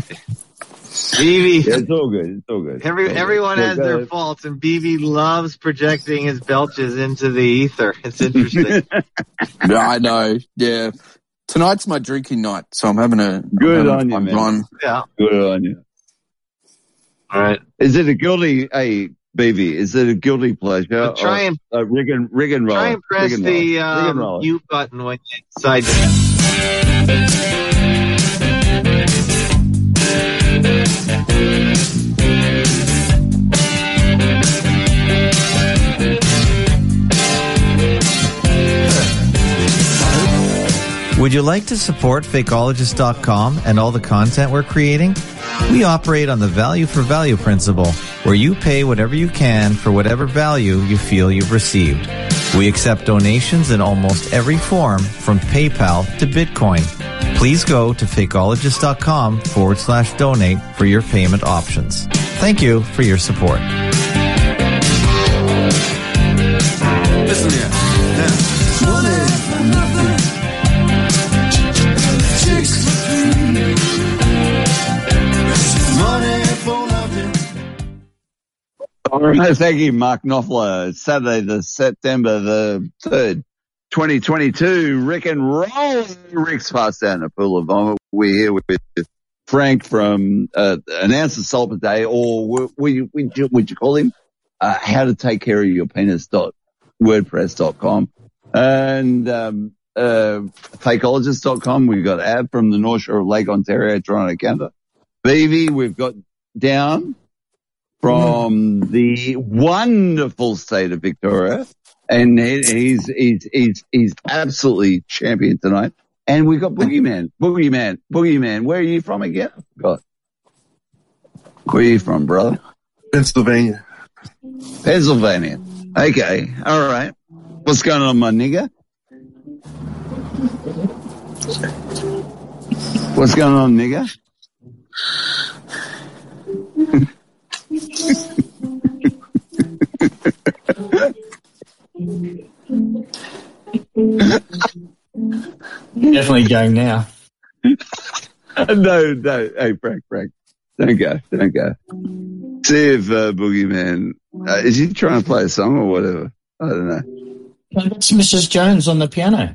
B. Yeah, it's all good. It's all good. Every, It's all good. everyone Yeah, has go their ahead. faults, and B B loves projecting his belches into the ether. It's interesting. Yeah, I know. Yeah. Tonight's my drinking night, so I'm having a Good I'm having on you, a fun man. time. Yeah. Good on you. All right. Is it a guilty, hey, baby, is it a guilty pleasure? But try and Uh, rig and, rig and roll. try and press rig and the roll. Rig and um, roll. mute button when you decide to. Would you like to support Fakeologist dot com and all the content we're creating? We operate on the value for value principle, where you pay whatever you can for whatever value you feel you've received. We accept donations in almost every form, from PayPal to Bitcoin. Please go to Fakeologist dot com forward slash donate for your payment options. Thank you for your support. Listen here. Now, money for nothing. Chicks for free. Money for nothing. All right, thank you, Mark Knopfler. Saturday, the September the third, twenty twenty-two. Rick and Roll. Rick's passed down a pool of vomit. We're here with Frank from uh, Announcer Solper Day, or we, we, we, would you call him? Uh, how to take care of your penis dot wordpress dot com and um, uh, fakeologist dot com. We've got Ab from the North Shore of Lake Ontario, Toronto, Canada. B V, we've got down from the wonderful state of Victoria, and he, he's he's he's he's absolutely champion tonight. And we've got Boogeyman, Boogeyman, Boogeyman. Where are you from again? God, where are you from, brother? Pennsylvania. Pennsylvania. Okay, all right. What's going on, my nigga? What's going on, nigga? Definitely going now. no, no. Hey, Frank, Frank. Don't go. Don't go. See if uh, Boogeyman, uh, is he trying to play a song or whatever? I don't know. It's Missus Jones on the piano.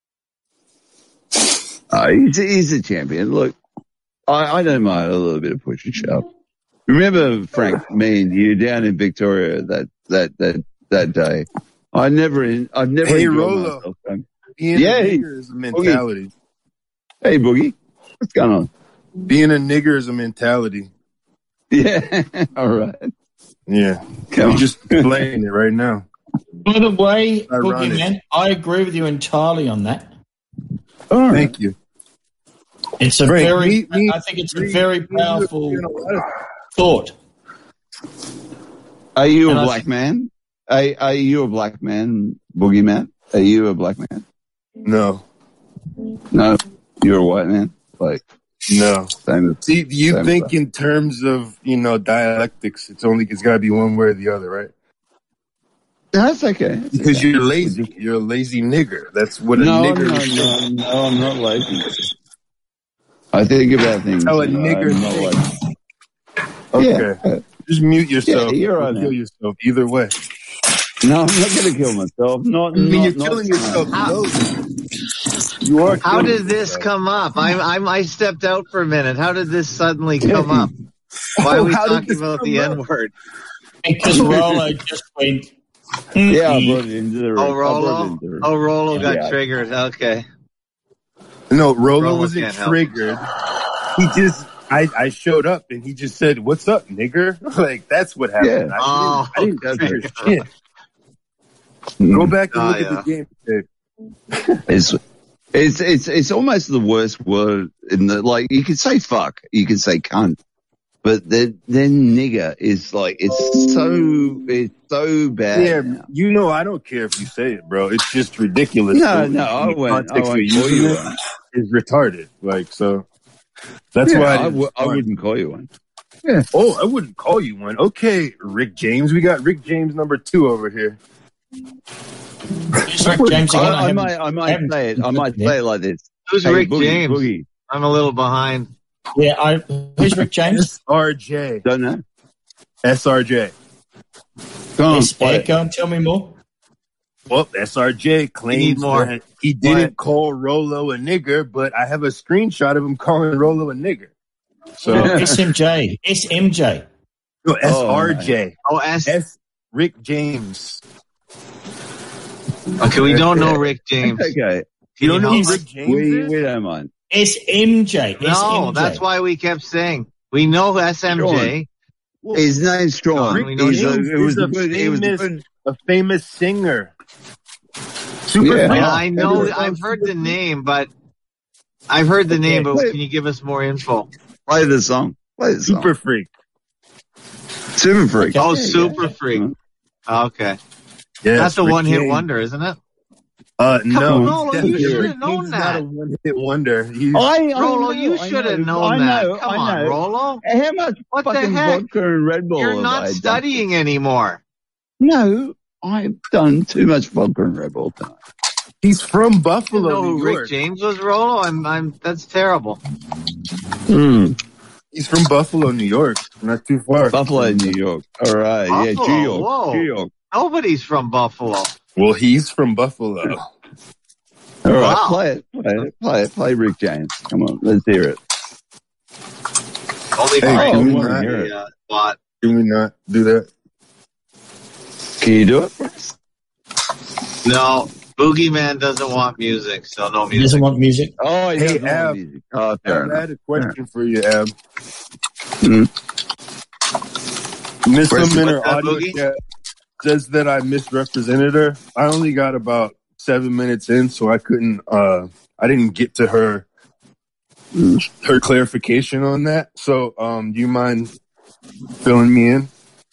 Oh, he's, he's a champion. Look, I, I don't mind a little bit of push and shove. Remember, Frank, me and you down in Victoria that, that, that, that day. I never, I've never Hey, enjoyed Rolo. myself. Um, Being Yeah, a hey, nigger is a mentality. Hey, Boogie. What's going on? Being a nigger is a mentality. Yeah. All right. Yeah. Come You're on. just playing it right now. By the way, Ironic. Boogeyman, I agree with you entirely on that. All right. Thank you. It's a Frank, very, me- me- I think it's a me- very me- powerful me- a lot of- thought. Are you And a I black think- man? Are, are you a black man, Boogeyman? Are you a black man? No, No, you're a white man. Like, no. same. See, you Same think stuff. in terms of, you know, dialectics, it's only, it's gotta be one way or the other, right? That's okay. That's Because okay. you're lazy. You're a lazy nigger. That's what a No, nigger no, is. no, no, I'm not lazy. I think about things. Tell a you know, nigger I'm not thing. lazy. Okay. Yeah. Just mute yourself. Yeah, you're or right kill now. yourself. Either way. No, I'm not going to kill myself. Not, I mean, not, you're not, killing yourself. How- slowly. You are. How killing did this yourself. come up? I, I I stepped out for a minute. How did this suddenly come up? Why are we How did talking this about come the up? N word? Because Rolo just went, Yeah, I "Mm-mm." brought it into the room. Oh, I brought it Rolo. into the room. Oh, Rolo got Yeah. triggered. Okay. No, Rolo, Rolo wasn't can't help triggered. He just, I, I showed up and he just said, "What's up, nigger?" Like, that's what happened. Yeah. I Oh, didn't, I didn't okay. trigger shit. Go back and Oh, look yeah. at the game tape. It's, it's, it's, it's almost the worst word in the, like, you can say fuck, you can say cunt, but then, then nigger is like, it's so, it's so bad. Yeah, now. you know, I don't care if you say it, bro. It's just ridiculous. No, The- no, I the won't, I context won't of call using you it one. is retarded. Like, so that's Yeah, why I, I, didn't w- I respond. wouldn't call you one. Yeah. Oh, I wouldn't call you one. Okay, Rick James. We got Rick James number two over here. Who's Rick James again? I, I haven't- might, I might haven't- say it, I might say it like this. Who's Hey, Rick Boogie, James? Boogie. I'm a little behind. Yeah, I, who's Rick James? S R J. Don't know. S R J. Go on, Yes, play yeah, it. go and tell me more. Well, S R J claims more. that he didn't call Rolo a nigger, but I have a screenshot of him calling Rolo a nigger. So, S M J. S M J. no, S R J. Oh, S. S. Rick James. Okay, we don't know Rick James. Okay. You don't know who Yes. Rick James We, is? we don't mind. S M J. No, S M J. that's why we kept saying we know S M J. His name's Sean. Rick He's a, James it was is a a good, it was a famous- good, A famous singer. Super Yeah. famous. Yeah, I know. Everyone- I've heard the name, but I've heard the name. But Wait. can you give us more info? play the song. Play the song. Super freak. Super freak. Oh, Yeah, Super yeah. Freak. Okay, Yes, that's a Rick one-hit James. wonder, isn't it? Uh, no, on, Rolo, you definitely. should've Rick known James is that. not a one-hit wonder. He's, I, I Rolo, know, you I should have know, known I that. know, Come I on, know. Rolo. How much What the fucking heck? vodka and Red Bull You're have I not done? studying anymore. No, I've done too much vodka and Red Bull tonight. he's from You Buffalo, know New who York. Rick James was, Rolo? I'm. I'm. That's terrible. Mm. He's from Buffalo, New York. Not too far. Buffalo, New York. All right. Yeah, Buffalo, New York. whoa. New York. Nobody's from Buffalo. Well, he's from Buffalo. All right. Wow. Play it. Play it. Play it. Play Rick James. Come on. Let's hear it. Only Hey, Frank can we can not- hear it. Uh, bot. Can we not do that? Can you do it for us? No, Boogeyman doesn't want music, so no He music. doesn't want music. Oh, he Hey, doesn't want Ab. music. Oh, fair I enough. had a question for you, Ab. Mhm. Miss Question. Him in her What's that, audio Boogie? chat says that I misrepresented her. I only got about seven minutes in, so I couldn't, uh, I didn't get to her, her clarification on that. So, um, do you mind filling me in?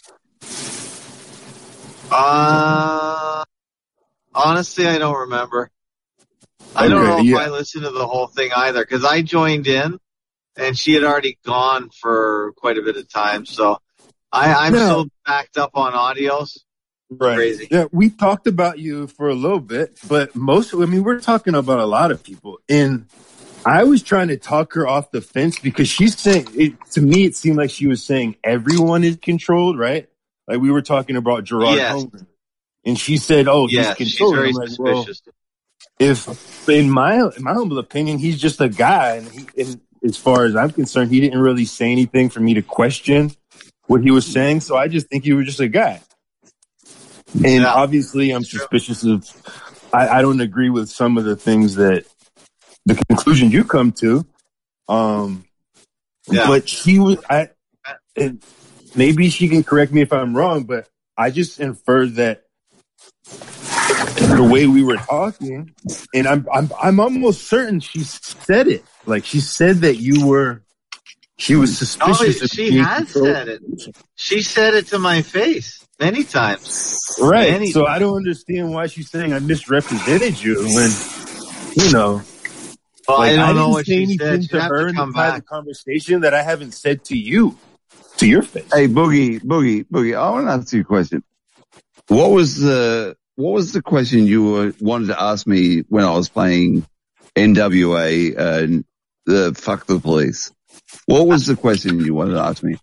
Uh, honestly, I don't remember. I don't Okay, know if yeah. I listened to the whole thing either, because I joined in, and she had already gone for quite a bit of time. So I, I'm No. so backed up on audios. Right. Crazy. Yeah, we talked about you for a little bit, but most, I mean, we're talking about a lot of people. And I was trying to talk her off the fence because she's saying, it, to me, it seemed like she was saying everyone is controlled, right? Like we were talking about Gerard Yes. Holman. And she said, oh, Yeah, he's she's controlled. very I'm like, well, suspicious. if, in my, in my humble opinion, he's just a guy. And, he, and as far as I'm concerned, he didn't really say anything for me to question what he was saying. So I just think he was just a guy. And Yeah. obviously, I'm True. suspicious of. I, I don't agree with some of the things that the conclusion you come to. Um, Yeah. but she was. I. And maybe she can correct me if I'm wrong, but I just inferred that the way we were talking, and I'm I'm I'm almost certain she said it. Like she said that you were. She was suspicious. Oh, of she being has controlled. said it. She said it to my face many times. Right. Many so times. I don't understand why she's saying I misrepresented you when, you know. Well, like, I don't I know didn't what say she anything said. She'd to have her to in the come private back. conversation that I haven't said to you, to your face. Hey, Boogie, Boogie, Boogie, I want to ask you a question. What was the, what was the question you were, wanted to ask me when I was playing N W A and the Fuck the Police? What was the question you wanted to ask me?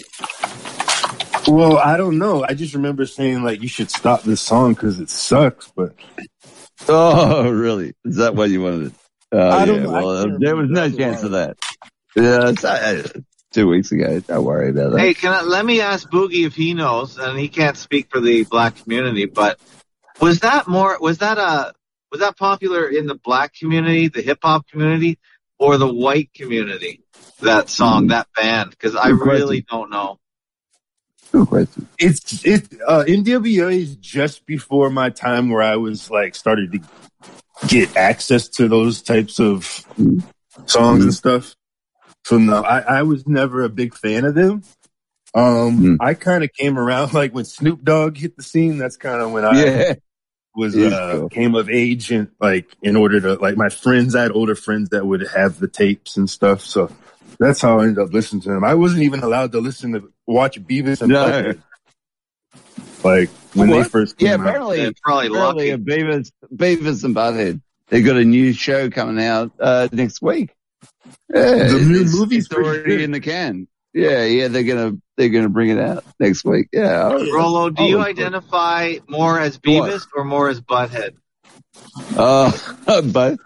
Well, I don't know. I just remember saying, like, you should stop this song because it sucks, but. Oh, really? Is that what you wanted? Oh, I yeah. don't know. Well, I uh, can't there was no remember. chance of that. Yeah, it's, uh, two weeks ago. Don't worry about that. Hey, can I, let me ask Boogie if he knows, and he can't speak for the black community, but was that more, was that a, was that popular in the black community, the hip hop community, or the white community? That song, Mm. that band? Because I Good really question. don't know. Good question. It's, it, uh, N W A is just before my time where I was, like, started to get access to those types of Mm. songs Mm. and stuff. So no, I, I was never a big fan of them. Um, Mm. I kind of came around like when Snoop Dogg hit the scene. That's kind of when I Yeah. was He's uh, cool. came of age and like in order to like my friends. I had older friends that would have the tapes and stuff. So that's how I ended up listening to them. I wasn't even allowed to listen to watch Beavis and No. Butthead. Like when What? they first Yeah, came out. apparently, They're probably apparently lucky. a Beavis, Beavis and Butthead. They got a new show coming out uh, next week. Yeah, The new it's, movie's it's pretty already good. in the can. Yeah, yeah, they're gonna they're gonna bring it out next week. Yeah, I'll- Rolo, do I'll you look for it. identify more as Beavis or more as Butthead? Uh, both.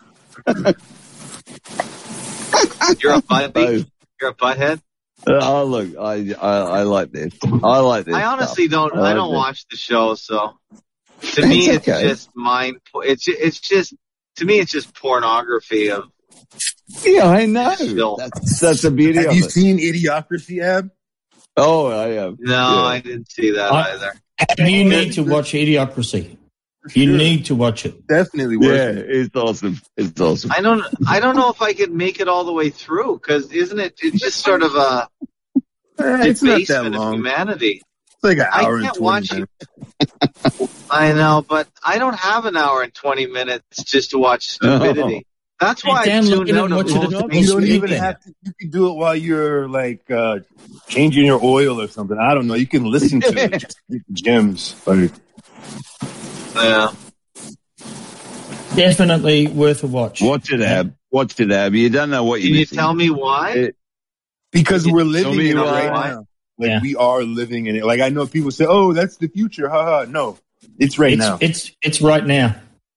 You're a buddy? Both. You're a Butthead? Uh, oh, look, I, I I like this. I like this. I honestly stuff. don't, I I like don't this. watch the show, so to me It's it's okay. just mind, it's, it's just, to me it's just pornography of, Yeah, I know. Still. That's that's the beauty Have of you it. seen Idiocracy, Ab? Oh, I am. no, Yeah. I didn't see that I- either. And you need to watch Idiocracy. You Sure. need to watch it. Definitely Yeah, worth it. it's awesome. It's awesome. I don't, I don't know if I could make it all the way through, cause isn't it, it's just sort of a Eh, it's not that debasement of long. humanity. It's like an I hour and can't twenty watch minutes. it. I know, but I don't have an hour and twenty minutes just to watch stupidity. That's why I Download tuned it out and of watch it most at the You don't speed even then. have to. You can do it while you're like uh, changing your oil or something. I don't know. You can listen to it. Just get the gems. Like, Yeah. Definitely worth a watch. Watch it, Ab. Watch it, Ab. You don't know what Can you're you missing. tell me why? It- because You we're tell living me in it why. right now. Like Yeah. we are living in it. Like I know people say, "Oh, that's the future." Haha. No, it's right it's, now. It's it's right now.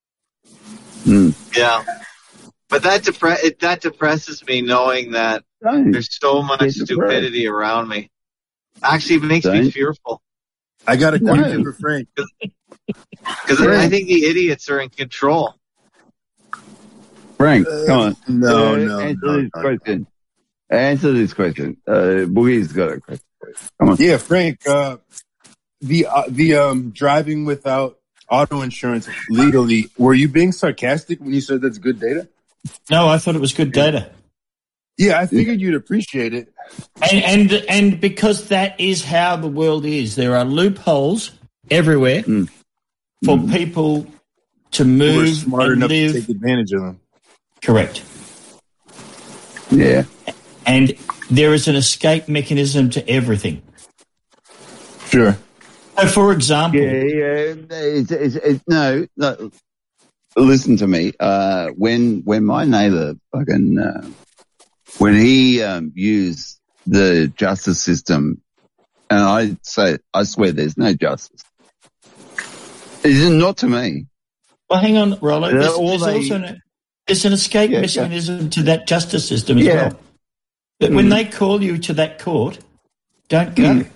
Yeah. But that depre- it, that depresses me knowing that Don't. there's so much Get depressed. stupidity around me. Actually, it makes me Don't. fearful. I got a No. question for Frank. Because I think the idiots are in control. Frank, Uh, come on. No, Uh, no, Answer no, this no. question. Answer this question. Uh, Boogie's got a question for you. Come on. Yeah, Frank. Uh, the uh, the um, driving without auto insurance legally. Were you being sarcastic when you said that's good data? No, I thought it was good data. Yeah, I figured you'd appreciate it. And and and because that is how the world is. There are loopholes everywhere Mm. for Mm. people to We're move smart and enough live. to take advantage of them. Correct. Yeah. And there is an escape mechanism to everything. Sure. So, for example, Yeah, yeah. It's, it's, it's, no, no. Listen to me. Uh, when, when my neighbor fucking, uh, when he, um, used the justice system, and I say, I swear there's no justice. It's not to me. well, hang on, Rollo. Yeah, There's, all there's they- also an, there's an escape Yeah, mechanism to that justice system as Yeah. well. But when Mm. they call you to that court, don't go. Mm.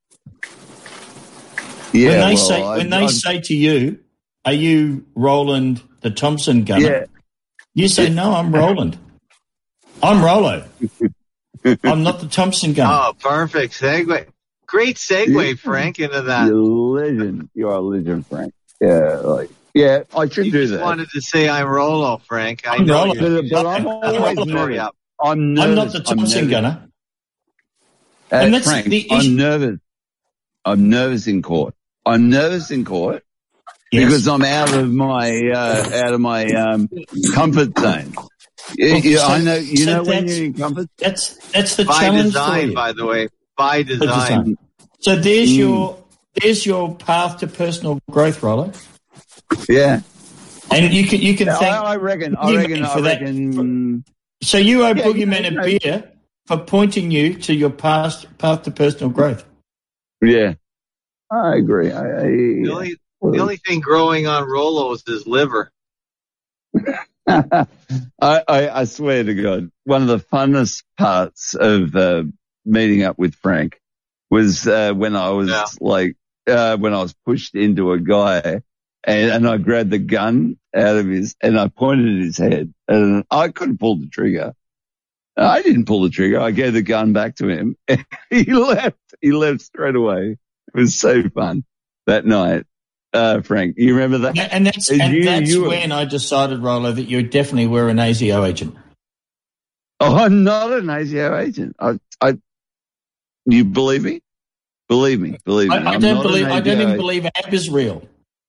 Yeah. when they well, say I- when they I- say to you, "Are you Roland the Thompson gunner?" yeah. You say, "No, I'm Roland. I'm Rollo. I'm not the Thompson gunner." Oh, perfect segue. Great segue, Yeah. Frank, into that. You're a legend. You are a legend, Frank. Yeah, like Yeah, I should You do just that. wanted to say I'm Rollo, Frank. I I'm know Rollo. you. But, but I'm always nervous. Up. I'm nervous. I'm not the Thompson gunner. Uh, And that's Frank, the I'm issue. nervous. I'm nervous in court. I'm nervous in court Yes. because I'm out of my uh, out of my um, comfort zone. You, Well, you- so- I know. You so know when that's- you're in comfort. That's that's the By challenge for design, you. by the way. By By design. design. So there's Mm. your there's your path to personal growth, Rollo. Yeah, And you can you can I, thank. I reckon. I Boogeyman reckon. I for that. reckon. So you owe Yeah, Boogeyman you know, a beer for pointing you to your past path to personal growth. Yeah, I agree. I, I, The only, the only thing growing on Rollo is his liver. I, I, I swear to God, one of the funnest parts of uh, meeting up with Frank was uh, when I was Yeah. like, uh, when I was pushed into a guy and, and I grabbed the gun out of his, and I pointed at his head and I couldn't pull the trigger. I didn't pull the trigger. I gave the gun back to him. He left. He left straight away. It was so fun that night. Uh, Frank, you remember that? Yeah, and that's And and you- that's you- when I decided, Rollo, that you definitely were an A S I O agent. Oh, I'm not an A S I O agent. I, I, you believe me? Believe me. Believe me. I, I I'm don't not believe. an I don't A S I O even believe Ab is real.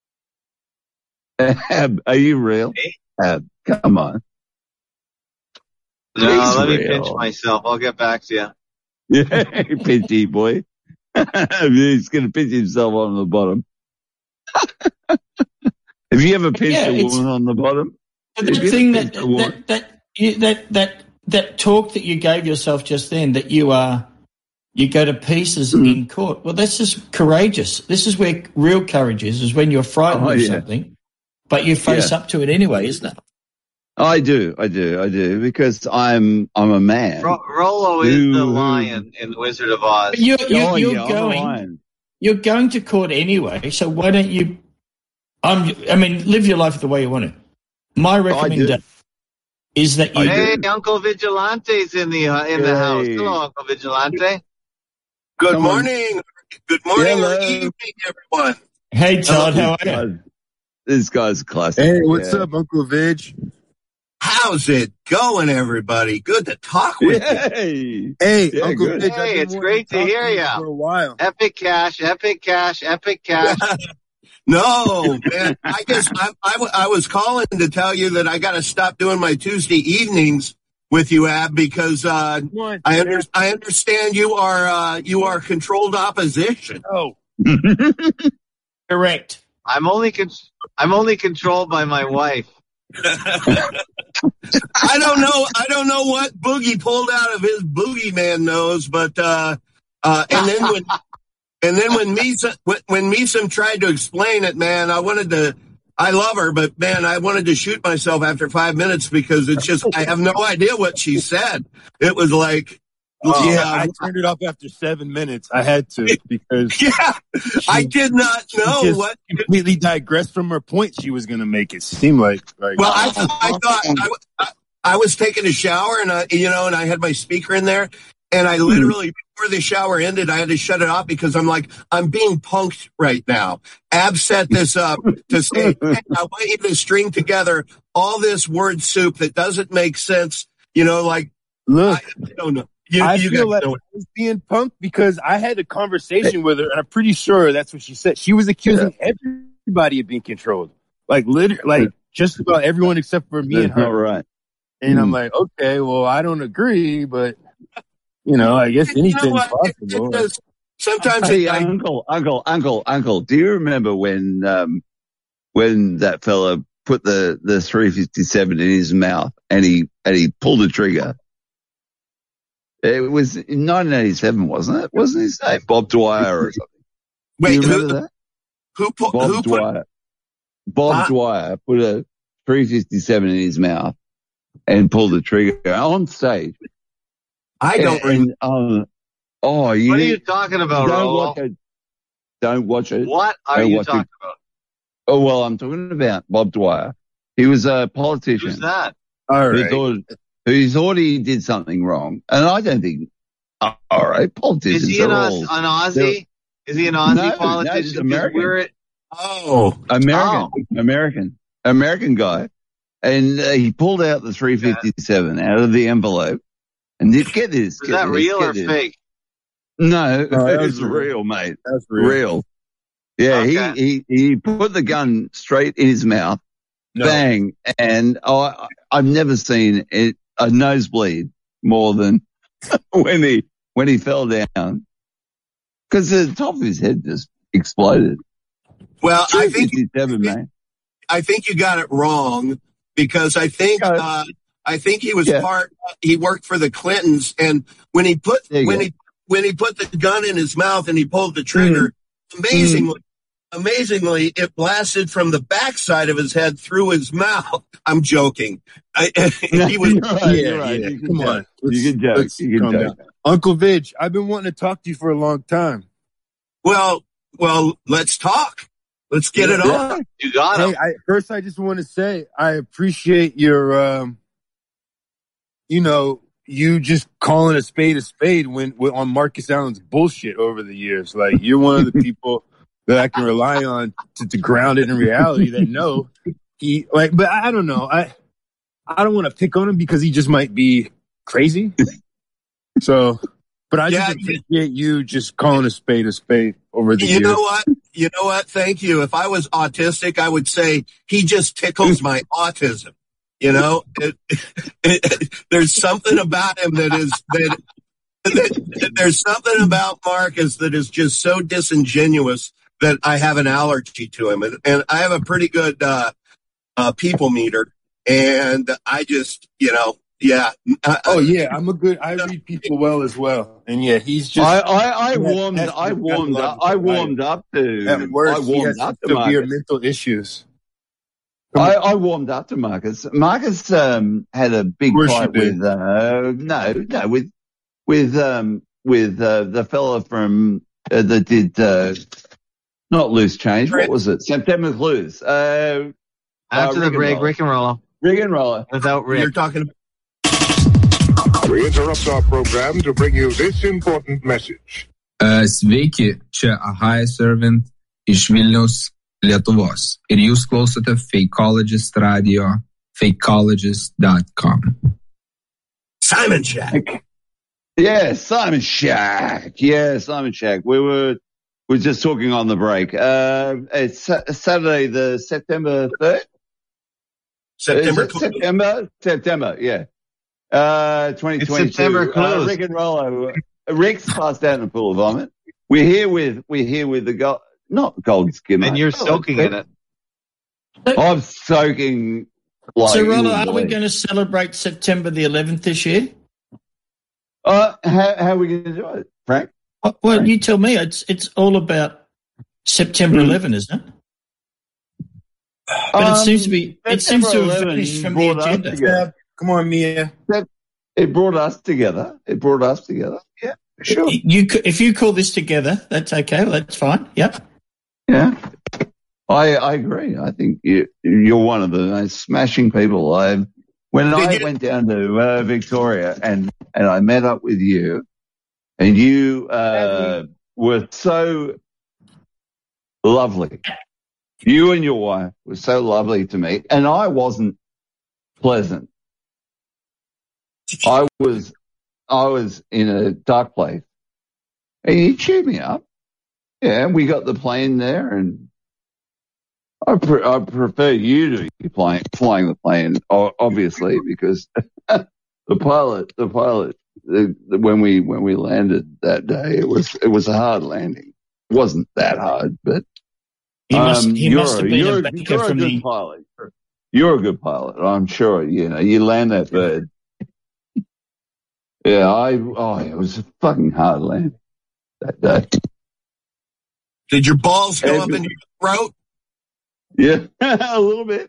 Ab, are you real? Ab, come on. No, He's let me real. pinch myself. I'll get back to you. Yeah, pinchy boy. He's going to pinch himself on the bottom. Have you ever pinched Yeah, a it's- woman on the bottom? But Have that you thing ever that pinched a woman? that that, you, that that that talk that you gave yourself just then, that you are you go to pieces Mm. in court. Well, that's just courageous. This is where real courage is: is when you're frightened Oh, of yeah. something, but you face Yeah. up to it anyway, isn't it? I do, I do, I do, because I'm, I'm a man. Ro- Rollo is Who- the who- lion in Wizard of Oz. But you're you're, Oh, you're yeah, I'm a going lion. you're going to court anyway. So why don't you? I'm, I mean, live your life the way you want it. My Oh, I do. recommendation is that you. I Hey, do. Uncle Vigilante's in the uh, in the house. Hey. Hello, Uncle Vigilante. Good Come on. morning. Good morning or Hello. evening, everyone. Hey Todd, how are you? Guys- This guy's a classic. Hey, what's yeah. up, Uncle Vidge? How's it going, everybody? Good to talk with you. Yay! Hey, Yeah, Uncle good. Vidge. I've Hey, been it's wanting great to talk hear you ya. for a while. Epic cash, epic cash, epic cash. No, man. I guess I, I, w- I was calling to tell you that I got to stop doing my Tuesday evenings with you, Ab, because uh, Come on, I, Jack. under, I understand you are uh, you are controlled opposition. Oh, Correct. I'm only con- I'm only controlled by my wife. I don't know. I don't know what Boogie pulled out of his boogeyman nose, but uh, uh, and then when and then when Misa when, when Misam tried to explain it, man, I wanted to. I love her, but man, I wanted to shoot myself after five minutes because it's just I have no idea what she said. It was like, oh, yeah. uh, I turned it off after seven minutes. I had to because yeah, I did not she know just what. completely digressed from her point she was going to make. It seemed like, like Well, I, I thought I, w- I, I was taking a shower and I, you know, and I had my speaker in there, and I literally before the shower ended, I had to shut it off because I'm like, I'm being punked right now. Ab set this up to say, hey, I want you to string together all this word soup that doesn't make sense. You know, like look. I, I don't know. You, I you feel guys like know I was being punked because I had a conversation with her, and I'm pretty sure that's what she said. She was accusing everybody of being controlled, like literally, like just about everyone except for me That's and her. not right. And I'm Hmm. like, okay, well, I don't agree, but you know, I guess You know anything's what? It- possible. it does- sometimes Hey, it, I, uncle, uncle, uncle, uncle. Do you remember when um, when that fella put the, the three fifty-seven in his mouth and he and he pulled the trigger? It was in nineteen eighty-seven, wasn't it? Wasn't his name Bob Dwyer or something? Do wait, you who, remember that? who put Bob who put Dwyer. Bob Huh? Dwyer put a three fifty-seven in his mouth and pulled the trigger on stage. I don't And, remember. um, oh, you What are need- you talking about, don't Rollo? watch it. Don't watch it. What are Don't you watch it. talking about? Oh, well, I'm talking about Bob Dwyer. He was a politician Who's that? All who right. thought, who thought he did something wrong. And I don't think, uh, all right, Is politicians he are an, all, Oz, an Aussie? Is he an Aussie No, no, politician? he's 'Cause American. We're, Oh, American, American, American guy. And uh, he pulled out the three fifty-seven out of the envelope. And did, get this. Is get that this, real get or this. fake? No, No, that it's was real. real, mate. That's real. Real. Yeah, Okay. he, he, he put the gun straight in his mouth. No. Bang. And I, I've never seen it, a nosebleed more than when he, when he fell down. Because the top of his head just exploded. Well, I think three fifty-seven, mate. I think you got it wrong because I think Go. uh, I think he was Yeah. part. He worked for the Clintons, and when he put There you when go. he when he put the gun in his mouth and he pulled the trigger, amazingly, amazingly, it blasted from the backside of his head through his mouth. I'm joking. I, he was. You're right, Yeah, you're right. yeah. You can Come joke. on. You can joke. Let's You can calm joke. down. Uncle Vidge, I've been wanting to talk to you for a long time. Well, well, let's talk. Let's get it Yeah. on. You got him. Hey, I, first I just want to say I appreciate your, um, you know, you just calling a spade a spade when, when on Marcus Allen's bullshit over the years. Like you're one of the people that I can rely on to, to ground it in reality. That know he like, but I don't know. I I don't want to pick on him because he just might be crazy. So, but I Yeah, just appreciate you just calling a spade a spade over the You years. know what? You know what? Thank you. If I was autistic, I would say he just tickles my autism. You know, it, it, there's something about him that is that, that there's something about Marcus that is just so disingenuous that I have an allergy to him, and, and I have a pretty good uh, uh, people meter, and I just, you know, yeah. I, Oh yeah, I'm a good. I read people well as well, and yeah, he's just. I, I, I Yeah, warmed, that's- I that's warmed a lot up, of I desire. warmed up to, At worst, I he warmed has up to severe Marcus. mental issues. I, I warmed up to Marcus. Marcus, um, had a big Of course you fight did. with, uh, no, no, with, with, um, with, uh, the fella from, uh, that did, uh, not Loose Change. What was it? September Clues. Uh, After uh, the Rick and break, Roller. Rick and Roller. Rick and Roller. Without Rick. You're talking. We interrupt our program to bring you this important message. Uh, sveiki, čia Ahai Servant iš Vilniaus, Lietuvos. Ir jūs klausote Fakeologist Radio, fakeologist dot com. Simon Shack. Yeah, Simon Shack. Yeah, Simon Shack. We were, we were just talking on the break. Uh, it's Sa- Saturday, the September third. September. Is it September? September, yeah. Uh, twenty twenty-two. It's September Uh, close. Rick and Rollo. Rick's passed out in a pool of vomit. We're here with, we're here with the gold, not gold skimmer. And you're Oh, soaking in it. I'm soaking like. so, you Rollo, wouldn't are we believe. going to celebrate September the eleventh this year? Uh, how, how are we going to do it, Frank? Well, well, you tell me. It's it's all about September eleventh, isn't it? But it seems to be. It seems to have vanished from the brought us agenda. together. Come on, Mia. It brought us together. It brought us together. Yeah, sure. You, c- if you call this together, that's okay. Well, that's fine. Yep. Yeah, I I agree. I think you you're one of the most smashing people I've. When Did I you- went down to uh, Victoria and and I met up with you, and you uh, were so lovely. You and your wife were so lovely to me, and I wasn't pleasant. I was, I was in a dark place, and you cheered me up. Yeah, we got the plane there, and I, pre- I prefer you to be flying, flying the plane, o- obviously, because the pilot, the pilot, the, the, when we when we landed that day, it was it was a hard landing. It wasn't that hard, but He must. um, He you're, must have been you're, a banker you're a from good the. pilot. You're a good pilot. I'm sure. You know, you land that bird. Yeah, I. Oh, it was a fucking hard landing that day. Did your balls go Hey, up in your throat? Yeah, a little bit.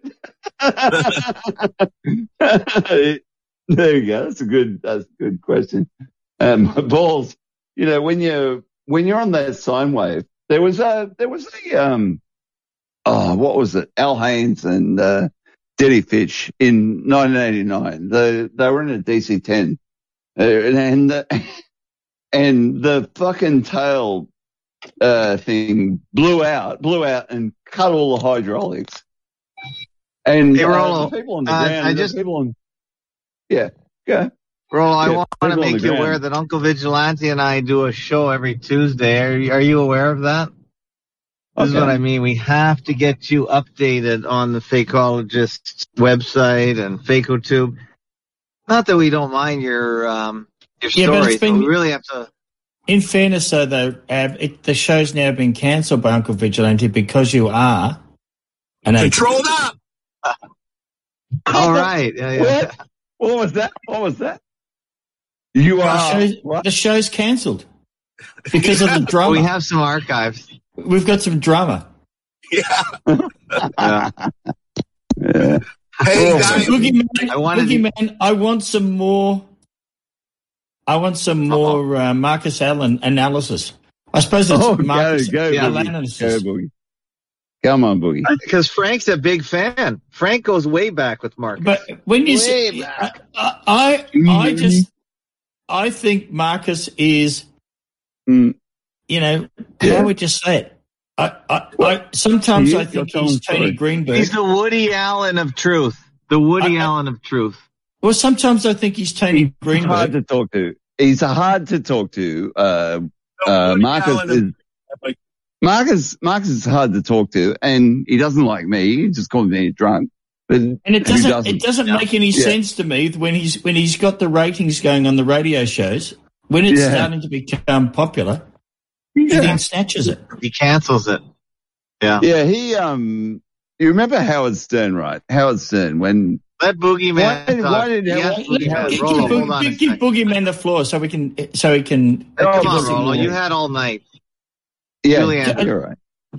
There you go. That's a good. That's a good question. Um, balls. You know, when you when you're on that sine wave, there was a there was a um. Oh, what was it? Al Haynes and uh, Diddy Fitch in nineteen eighty-nine. They they were in a D C ten, uh, and the, and the fucking tail uh, thing blew out, blew out, and cut all the hydraulics. And Hey, uh, Rollo, the people on the uh, ground, I the just- people on, yeah, go. Rollo, I Yeah, want to people on make the you ground. aware that Uncle Vigilante and I do a show every Tuesday. Are you, are you aware of that? This is Okay. what I mean. We have to get you updated on the Fakeologist website and FakeoTube. Not that we don't mind your um, your Yeah, but it's stories, but, been- we really have to. In fairness, though, though Ab, it, the show's now been cancelled by Uncle Vigilante because you are an agent. Controlled up. All right. Yeah, yeah. What? What was that? What was that? You The are show's, what? the show's cancelled because of the drama. We have some archives. We've got some drama. Yeah. Yeah. Yeah. Hey, guys. Boogeyman, I wanted to- Boogeyman, I want some more. I want some more uh, Marcus Allen analysis. I suppose it's Oh, go, Marcus go, Yeah, Boogie. analysis. Go, Boogie. Come on, Boogie. Because Frank's a big fan. Frank goes way back with Marcus. But when you Way say, back. I, I, I just, I think Marcus is, Mm. you know, Yeah. how would you say it? I, I, I sometimes He I is think your he's own Tony story. Greenberg. He's the Woody Allen of truth. The Woody I- I- Allen of truth. Well, sometimes I think he's Tony He's hard Greenberg. to talk to. He's hard to talk to. Uh, No, uh, Woody Marcus Allen is, Like, Marcus, Marcus is hard to talk to, and he doesn't like me. He just calls me drunk. But And it who doesn't, doesn't? it doesn't make any Yeah. sense to me when he's when he's got the ratings going on the radio shows. When it's Yeah. starting to become popular, he Yeah. then snatches it. He cancels it. Yeah. Yeah, he, um, you remember Howard Stern, right? Howard Stern, when, Let Boogeyman Why did- talk. why did- Yeah, why- Boogeyman. Yeah, Give, Rollo, give, hold on a give, give second. Boogeyman the floor so we can so he can. Hey, come Oh, on, Boogeyman. Rollo. You had all night. yeah, Julianne. you're right.